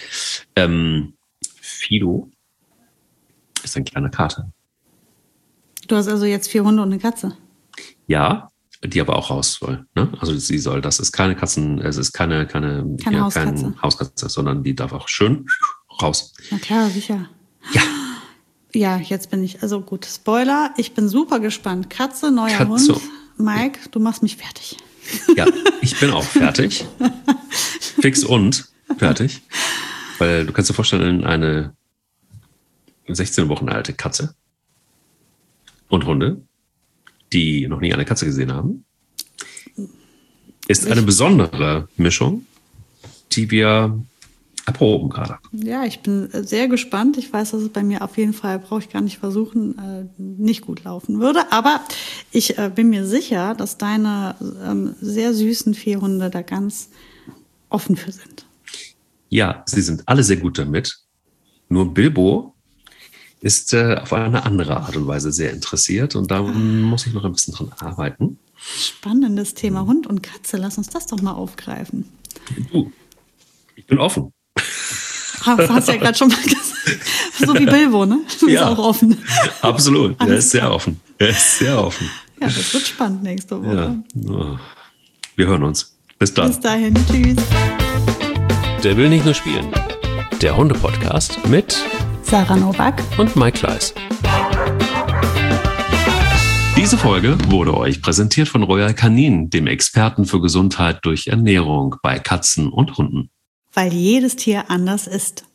Fido ist ein kleiner Kater. Du hast also jetzt 4 Hunde und eine Katze? Ja, die aber auch raus soll. Ne? Also das ist keine Katzen, es ist keine Hauskatze, sondern die darf auch schön raus. Na klar, sicher. Ja. Ja, jetzt bin ich, also gut, Spoiler, ich bin super gespannt. Katze, neuer Hund. Mike, du machst mich fertig. Ja, ich bin auch fertig. Fix und fertig. Weil du kannst dir vorstellen, eine 16 Wochen alte Katze und Hunde, die noch nie eine Katze gesehen haben, ist eine besondere Mischung, die wir erproben gerade. Ja, ich bin sehr gespannt. Ich weiß, dass es bei mir auf jeden Fall, brauche ich gar nicht versuchen, nicht gut laufen würde. Aber ich bin mir sicher, dass deine sehr süßen 4 Hunde da ganz offen für sind. Ja, sie sind alle sehr gut damit. Nur Bilbo ist auf eine andere Art und Weise sehr interessiert. Und da muss ich noch ein bisschen dran arbeiten. Spannendes Thema Hund und Katze. Lass uns das doch mal aufgreifen. Du, ich bin offen. Hast du ja gerade schon mal gesagt. So wie Bilbo, ne? Du bist auch offen. Absolut. Er ist sehr offen. Ja, das wird spannend nächste Woche. Ja. Wir hören uns. Bis dann. Bis dahin. Tschüss. Der will nicht nur spielen. Der Hunde-Podcast mit Sarah Nowak und Mike Kleiss. Diese Folge wurde euch präsentiert von Royal Canin, dem Experten für Gesundheit durch Ernährung bei Katzen und Hunden. Weil jedes Tier anders ist.